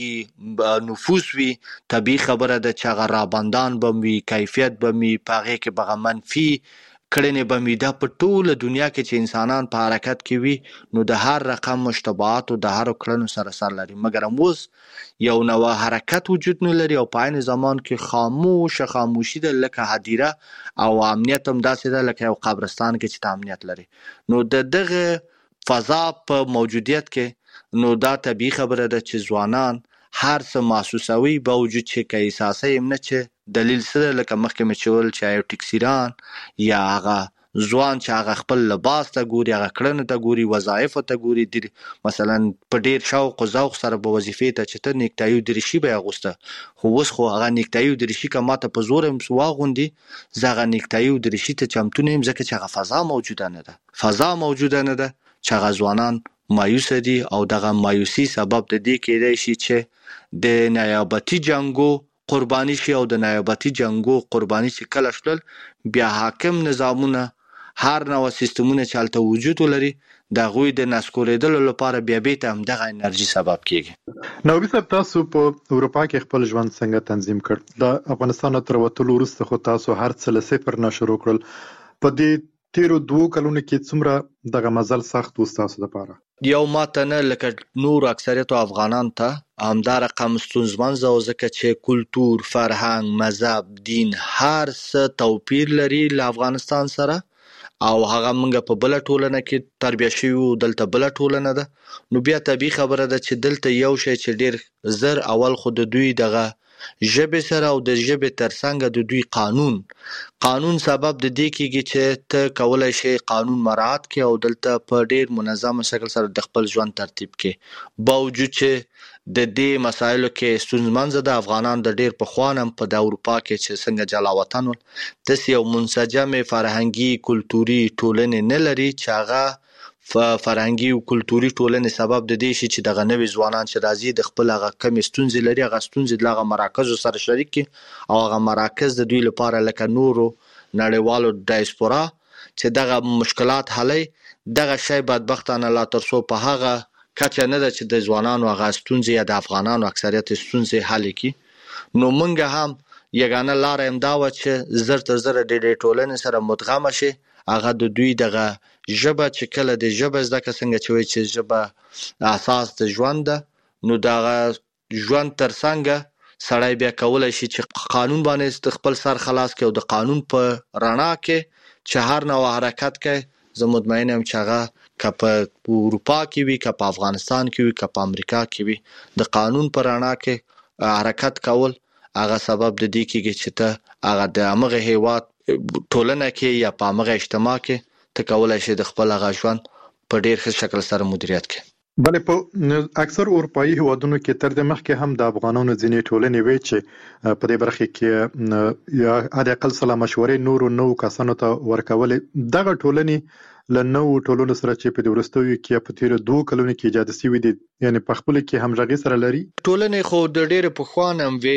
وسیږي نفوس وي طبيعي خبره ده چې هغه رابندان بموي کیفیت بموي پاغه کې بغه منفي کړنې بموي د په ټوله دنیا کې چې انسانان په حرکت کې وي نو د هر رقم مشتبهات او د هر کړنو سره سره لري مګر موږ یو نو حرکت وجود نه لري او په عین زمان کې خاموش خاموشي ده لکه هدیره او امنیت هم داسې ده لکه یو قبرستان کې چې امنیت لري نو د دغه فضا په موجودیت کې نو دا طبيعي خبره ده چې ځوانان هر څه محسوسوي باوجود چې کې احساسي هم نه چې دلیل سره لکه مخکې مچول چې یو ټیکسیران یا هغه ځوان چې هغه خپل لباس ته ګوري هغه کړنه ته ګوري وظایف ته ګوري مثلا په ډیر شوق او ذوق سره په وظیفې ته چې ته نیکټایو درشي به اغوسته خو اوس خو هغه نیکټایو درشي کماته په زور هم سواغوندي زغه نیکټایو درشي ته چمتونه هم ځکه چې هغه فضا موجوده نه ده فضا موجوده نه ده چې غزوانان مایوس دي او دغه مایوسی سبب د دې کېدای شي چې د نیابتي جنگو قرباني شي او د نیابتي جنگو قرباني شي کله شول بیا حاکم نظامونه هر نوع سیستمونه چالته وجود لري د غوی د نسکوریدلو لپاره بیا بیت هم دغه انرژي سبب کیږي نو به تاسو په اروپا کې خپل ژوند څنګه تنظیم کړ د افغانستان تر وټولو وروسته خو تاسو هر څه له صفر نه شروع کړل په دې تیرو دوه کلونو کې څومره دغه مزل سخت وستاسو لپاره یو ماته نه لکه نور اکثریت افغانان ته همدار رقم ستونزمن زو ځکه چې کلچر فرهنګ مذهب دین هر څه توپیر لري له افغانستان سره او هغه موږ په بل ټولنه کې تربیه شوی دلته بل ټولنه ده نو بیا طبيعي خبره ده چې دلته یو شی چې ډیر زر اول خود دوی دغه ژبه سره او د ژبه ترڅنګ د دوی قانون قانون سبب د دې کېږي چې ته کولای شي قانون مراعات کړي او دلته په ډیر منظم شکل سره د خپل ژوند ترتیب کړي باوجود چې د دې مسایلو کې ستونزمن زده افغانان د ډیر په خوانم په د اروپا کې چې څنګه جلا وطن ول د یو منسجم فرهنګي کلتوري ټولنې نه لري چې هغه فرهنګي او کلتوري ټولنې سبب د دې شي چې دغه نوې ځوانان چې راځي د خپل هغه کم ستونزې لري هغه ستونزې دغه مراکز سره شریک کی او هغه مراکز د دوی لپاره لکه نورو نړیوالو ډایسپورا چې دغه مشکلات حلي دغه شی بدبختانه لا ترسو په هغه کچه نه ده چې د ځوانانو هغه ستونزې یا د افغانانو اکثریت ستونزې حل کی نو مونږ هم یګانه لار هم دا و چې زر تر زر د دې ټولنې سره مدغم شي هغه د دوی دغه ژبه چې کله د ژبه زده که څنګه چې وایي چې ژبه اساس د ژوند ده نو دغه ژوند ترڅنګ سړی بیا کولای شي چې قانون باندې خپل سر خلاص کړي او د قانون په رڼا کې چې هر نوع حرکت کوي زه مطمئن یم چې هغه که په اروپا کې وي که په افغانستان کې وي که په امریکا کې وي د قانون په رڼا کې حرکت کول هغه سبب د دې کېږي چې ته هغه د هغه هیواد ټولنه کې یا په هغه اجتماع کې ته کولای شي د خپل هغه ژوند په ډیر ښه شکل سره مدیریت کړي بلې په اکثر اروپאי هیوادونو کې تر دې مخکې هم د افغانانو ځینې ټولنې وی چې په دې برخه کې یا د اقل سلا مشورې نورو نو کسانو ته ورکولې دغه ټولنې له نو ټولنو سره چې په دورستوي کې په تیر دوه کلونو کې ایجاد شوی دي یعنی په خپل کې همغږي سره لري ټولنې خو د ډېر په خوانم وی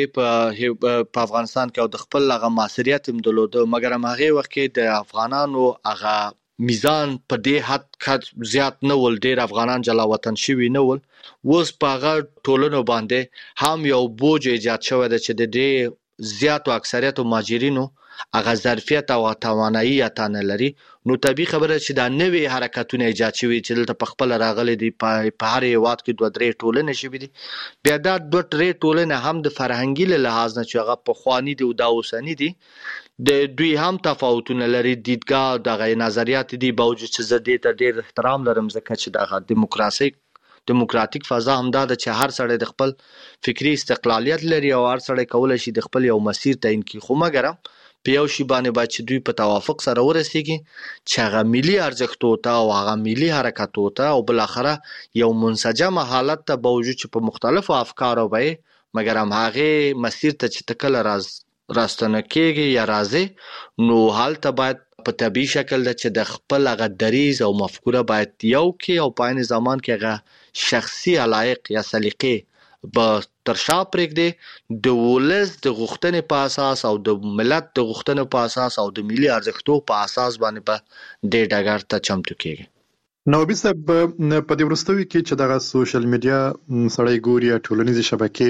په افغانستان کې د خپل لغه معاصریت هم دلوده مګر هغه وخت کې د افغانانو هغه میزان په دې حد کډ زیات نه ول ډیر افغانان جلا وطن شوی نه ول وس په هغه ټولنو باندې هم یو بوج ایجاد شوی د چې د دې زیات او اکثریت مهاجرینو هغه ظرفیت او توانایي اته نه لري نو طبيعي خبره چې دا نوې حرکتونه ایجاد شوي چې دلته په خپل راغلي دي په هر هیواد کې دوه درې ټولنې شوي دي بیا دا دوه درې ټولنې هم د فرهنګي له لحاظ نه چې هغه پخواني دي او دا اوسني دي د دوی هم تفاوتونه لري دیدګاه دغه نظریات دي باوجود چې زه دې ته ډېر احترام لرم ځکه چې دغه دیموکراسي دیموکراتیک فضا هم دا چې هر سړی د خپل فکری استقلالیت لري او هر سړی کولای شي د خپل یو مسیر تعیین کړي خو مګر په یو شی باندې باید چې دوی په توافق سره ورسیږي چې هغه ملي ارزښتو ته او هغه ملي حرکتو ته او بل اخره یو منسجم حالت ته باوجود چې په مختلفو افکارو به مګر هم هغه مسیر ته چې تکل راز راستنه کېږي یا راځي نو حالت باید په طبيعي شکل د چې د خپل هغه دریز او مفکوره باید یو کې او په عین زمان کې هغه شخصي علایق یا سلیقې به ترشا پرېږدي د ولس د غوښتنې په اساس او د ملت د غوښتنې په اساس او د ملي ارزښتو په اساس باندې په د ډګر ته چمتو کېږي نو صاحب په دې ورستوي کې چې دغه سوشل میډیا سړی ګوري ټولنیزې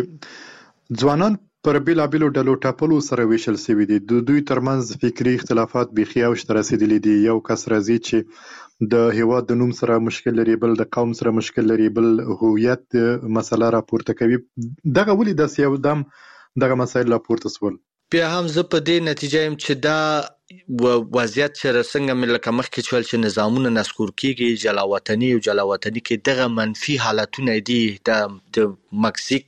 شبکې ځوانان پر بیلابیلو ډلو ټاپلو سره ویشل شوي دي د دوی ترمنځ فکری اختلافات بيخي اوج ته رسیدلي دي یو کس راځي چې د هیواد د نوم سره مشکل لري بل د قوم سره مشکل لري بل هویت مسله راپورته کوي دغه ولې د سیاو دم دغه مسایل راپورته سول بیا هم زه په دې نتیجه يم چې دا وضعیت چې څنګه ملک مخکې چول چې نظامونه نسکور کیږي جلاوطنی او جلاوطنی کې دغه منفي حالتونه دي د مکسیک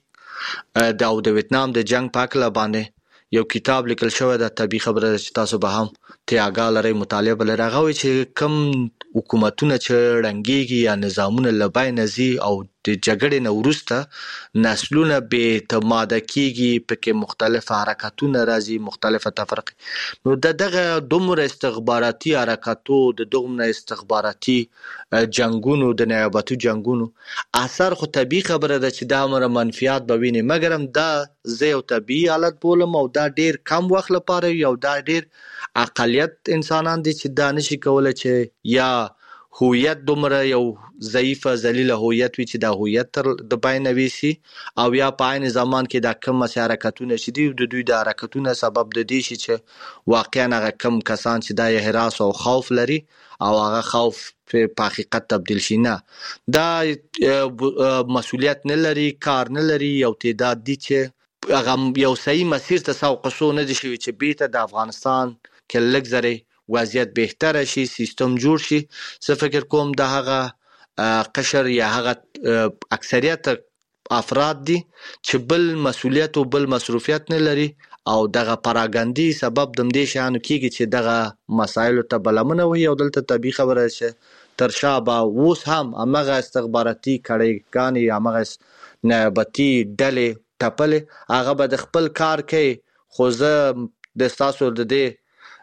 د او د ویتنام د جنگ په اړه باندې یو کتاب لیکل شوی د طبي خبره چې تاسو به هم تیاګا لري مطالعه بل راغوي چې کم حکومتونه چې رنګيږي یا نظامونه لبای نزي او د جګړې نه ورسته نسلونه به اعتماد کیږي په مختلف حرکتونه راځي مختلفه تفرقه نو دغه دومره استخباراتي حرکتو د دومره استخباراتي جنگونو د نیابتي جنگونو اثر خو طبي خبره ده چې دا مر منفعت به ویني مګر هم دا زه یو طبي حالت بولم او دا ډیر کم وخت لپاره یو دا ډیر اقلیت انسانان دي چې دا نشي کولای چې یا هویت دومره یو ضعیفه ذلیله هویت وي چې دا هویت تر د باینوي سي او یا په عین زمان کې دا کم حرکتونه شدي د دوی د حرکتونه سبب د دې شي چې واقعا هغه کم کسان چې د هراس او خوف لري او هغه خوف په حقیقت تبدیل شي نه دا مسؤلیت نه لري کار نه لري یو تعداد دي چې هغه یو صحیح مسیر ته سوق سو نه دي شوی چې بیت د افغانستان کې لګزري وضعیت بهتره شي سیستم جوړ شي زه فکر کوم د هغه قشر یا هغه اکثریت افراد دي چې بل مسؤلیت او بل مصروفیت نه لري او دغه پراګاندي سبب د دې شانو کېږي چې دغه مسایل ته بلمنه وي او دلته طبي خبره چې تر شابه اوس هم هغه استخباراتي کړي هغه نیابتي ډلې ټپلې هغه به د خپل کار کوي خو زه د تاسو د دې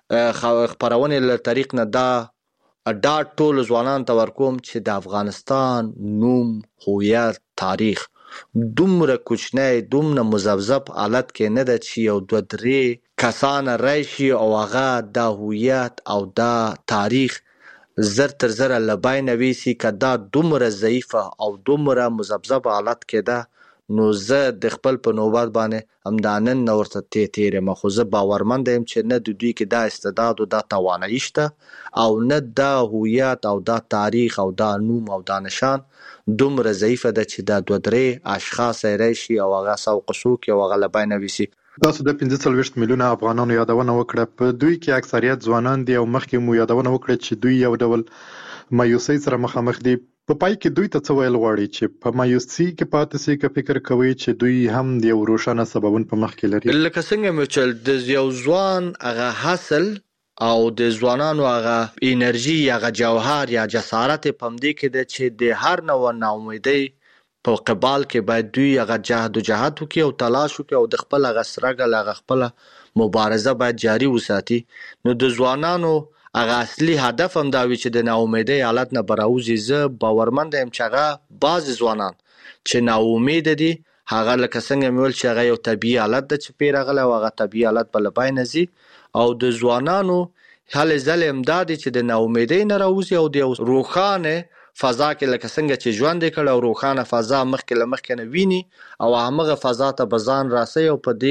خبرونه له طریق نه دا دا ټول ځوانان ته ورکوم چې د افغانستان نوم هویت تاریخ دومره کوچنی دومره مزبذب حالت کې نه د چې یو دوه درې کسان راشي او هغه د هویت او د تاریخ زر تر زر لبای نويسي کدا دومره ضعیفه او دومره مزبذب حالت کې ده نو زه د خپل په نوبات باندې همدانن نورته تی تیره مخوزه باورمند یم چې نه د دوی کې دا استعداد او دا توانایي شته او نه دا هویت او دا تاریخ او دا نوم او دا نشان دومره ضعیفه ده چې دا دوه درې اشخاص راشي او هغه سوق سوق او هغه لبای نويسي تاسو د پنځه څلوېښت میلیونه افغانانو یادونه وکړه په دوی کې اکثریت ځوانان دي او مخکې مو یادونه وکړه چې دوی یو ډول مایوسۍ سره مخامخ دي په پای کې دوی ته څه ویل غواړي چې په مایوسۍ کې پاتې سي که فکر کوي چې دوی هم د یو روښانه سببون په مخ کې لري لکه څنګه مې چل د یو ځوان هغه حاصل او د ځوانانو هغه انرژي هغه جوهر یا جسارت په مدې کې د چې د هر نوع ناامیدۍ په قبال کې باید دوی هغه جهاد او جهاد وکي او تلاش وکي او د خپل هغه سرګل هغه خپل مبارزه باید جاری وساتي نو د ځوانانو هغه اصلي هدف هم دا وي چې د ناامیدۍ حالت نه براوزي زه باورمند یم چې هغه بعض ځوانان چې ناامید دي هغه لکه څنګه مول چې هغه یو طبيعي حالت د چې پیرغله او هغه طبيعي حالت په لبای نزي او د ځوانانو حل زل امداد چې د ناامیدۍ نه راوزي او د روخانه فضا کې لکه څنګه چې ژوند کړه او روخانه فضا مخکې لمخکې نه ویني او هغه فضا ته بزان راسي او په دې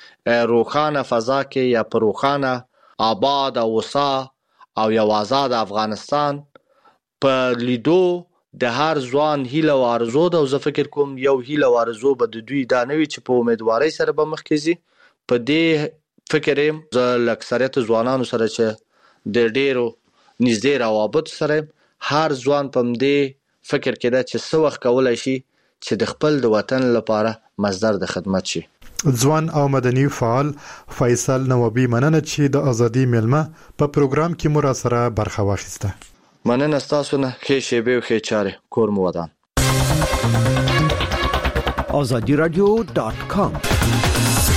روخانه فضا کې یا په روخانه آباد او وسا او یو آزاد افغانستان په لیدو د هر ځوان هیله او ارزو ده. او زه فکر کوم یو هیله او ارزو به د دوی دا نه وي چې په امیدوارۍ سره به مخکې ځي. په دې فکر یم زه له اکثریت ځوانانو سره چې د ډېرو نږدې روابط سره هر ځوان په همدې فکر کې ده چې څه وخت کولی شي چې د خپل د وطن لپاره مصدر د خدمت شي. ځوان او مدني فعال فیصل نوابي مننه چې د ازادي میلمه په پروګرام کې مو را سره برخه واخیسته. مننه ستاسو نه. ښې شیبې او ښې چارې. کور مو ودان. azadi radio dot com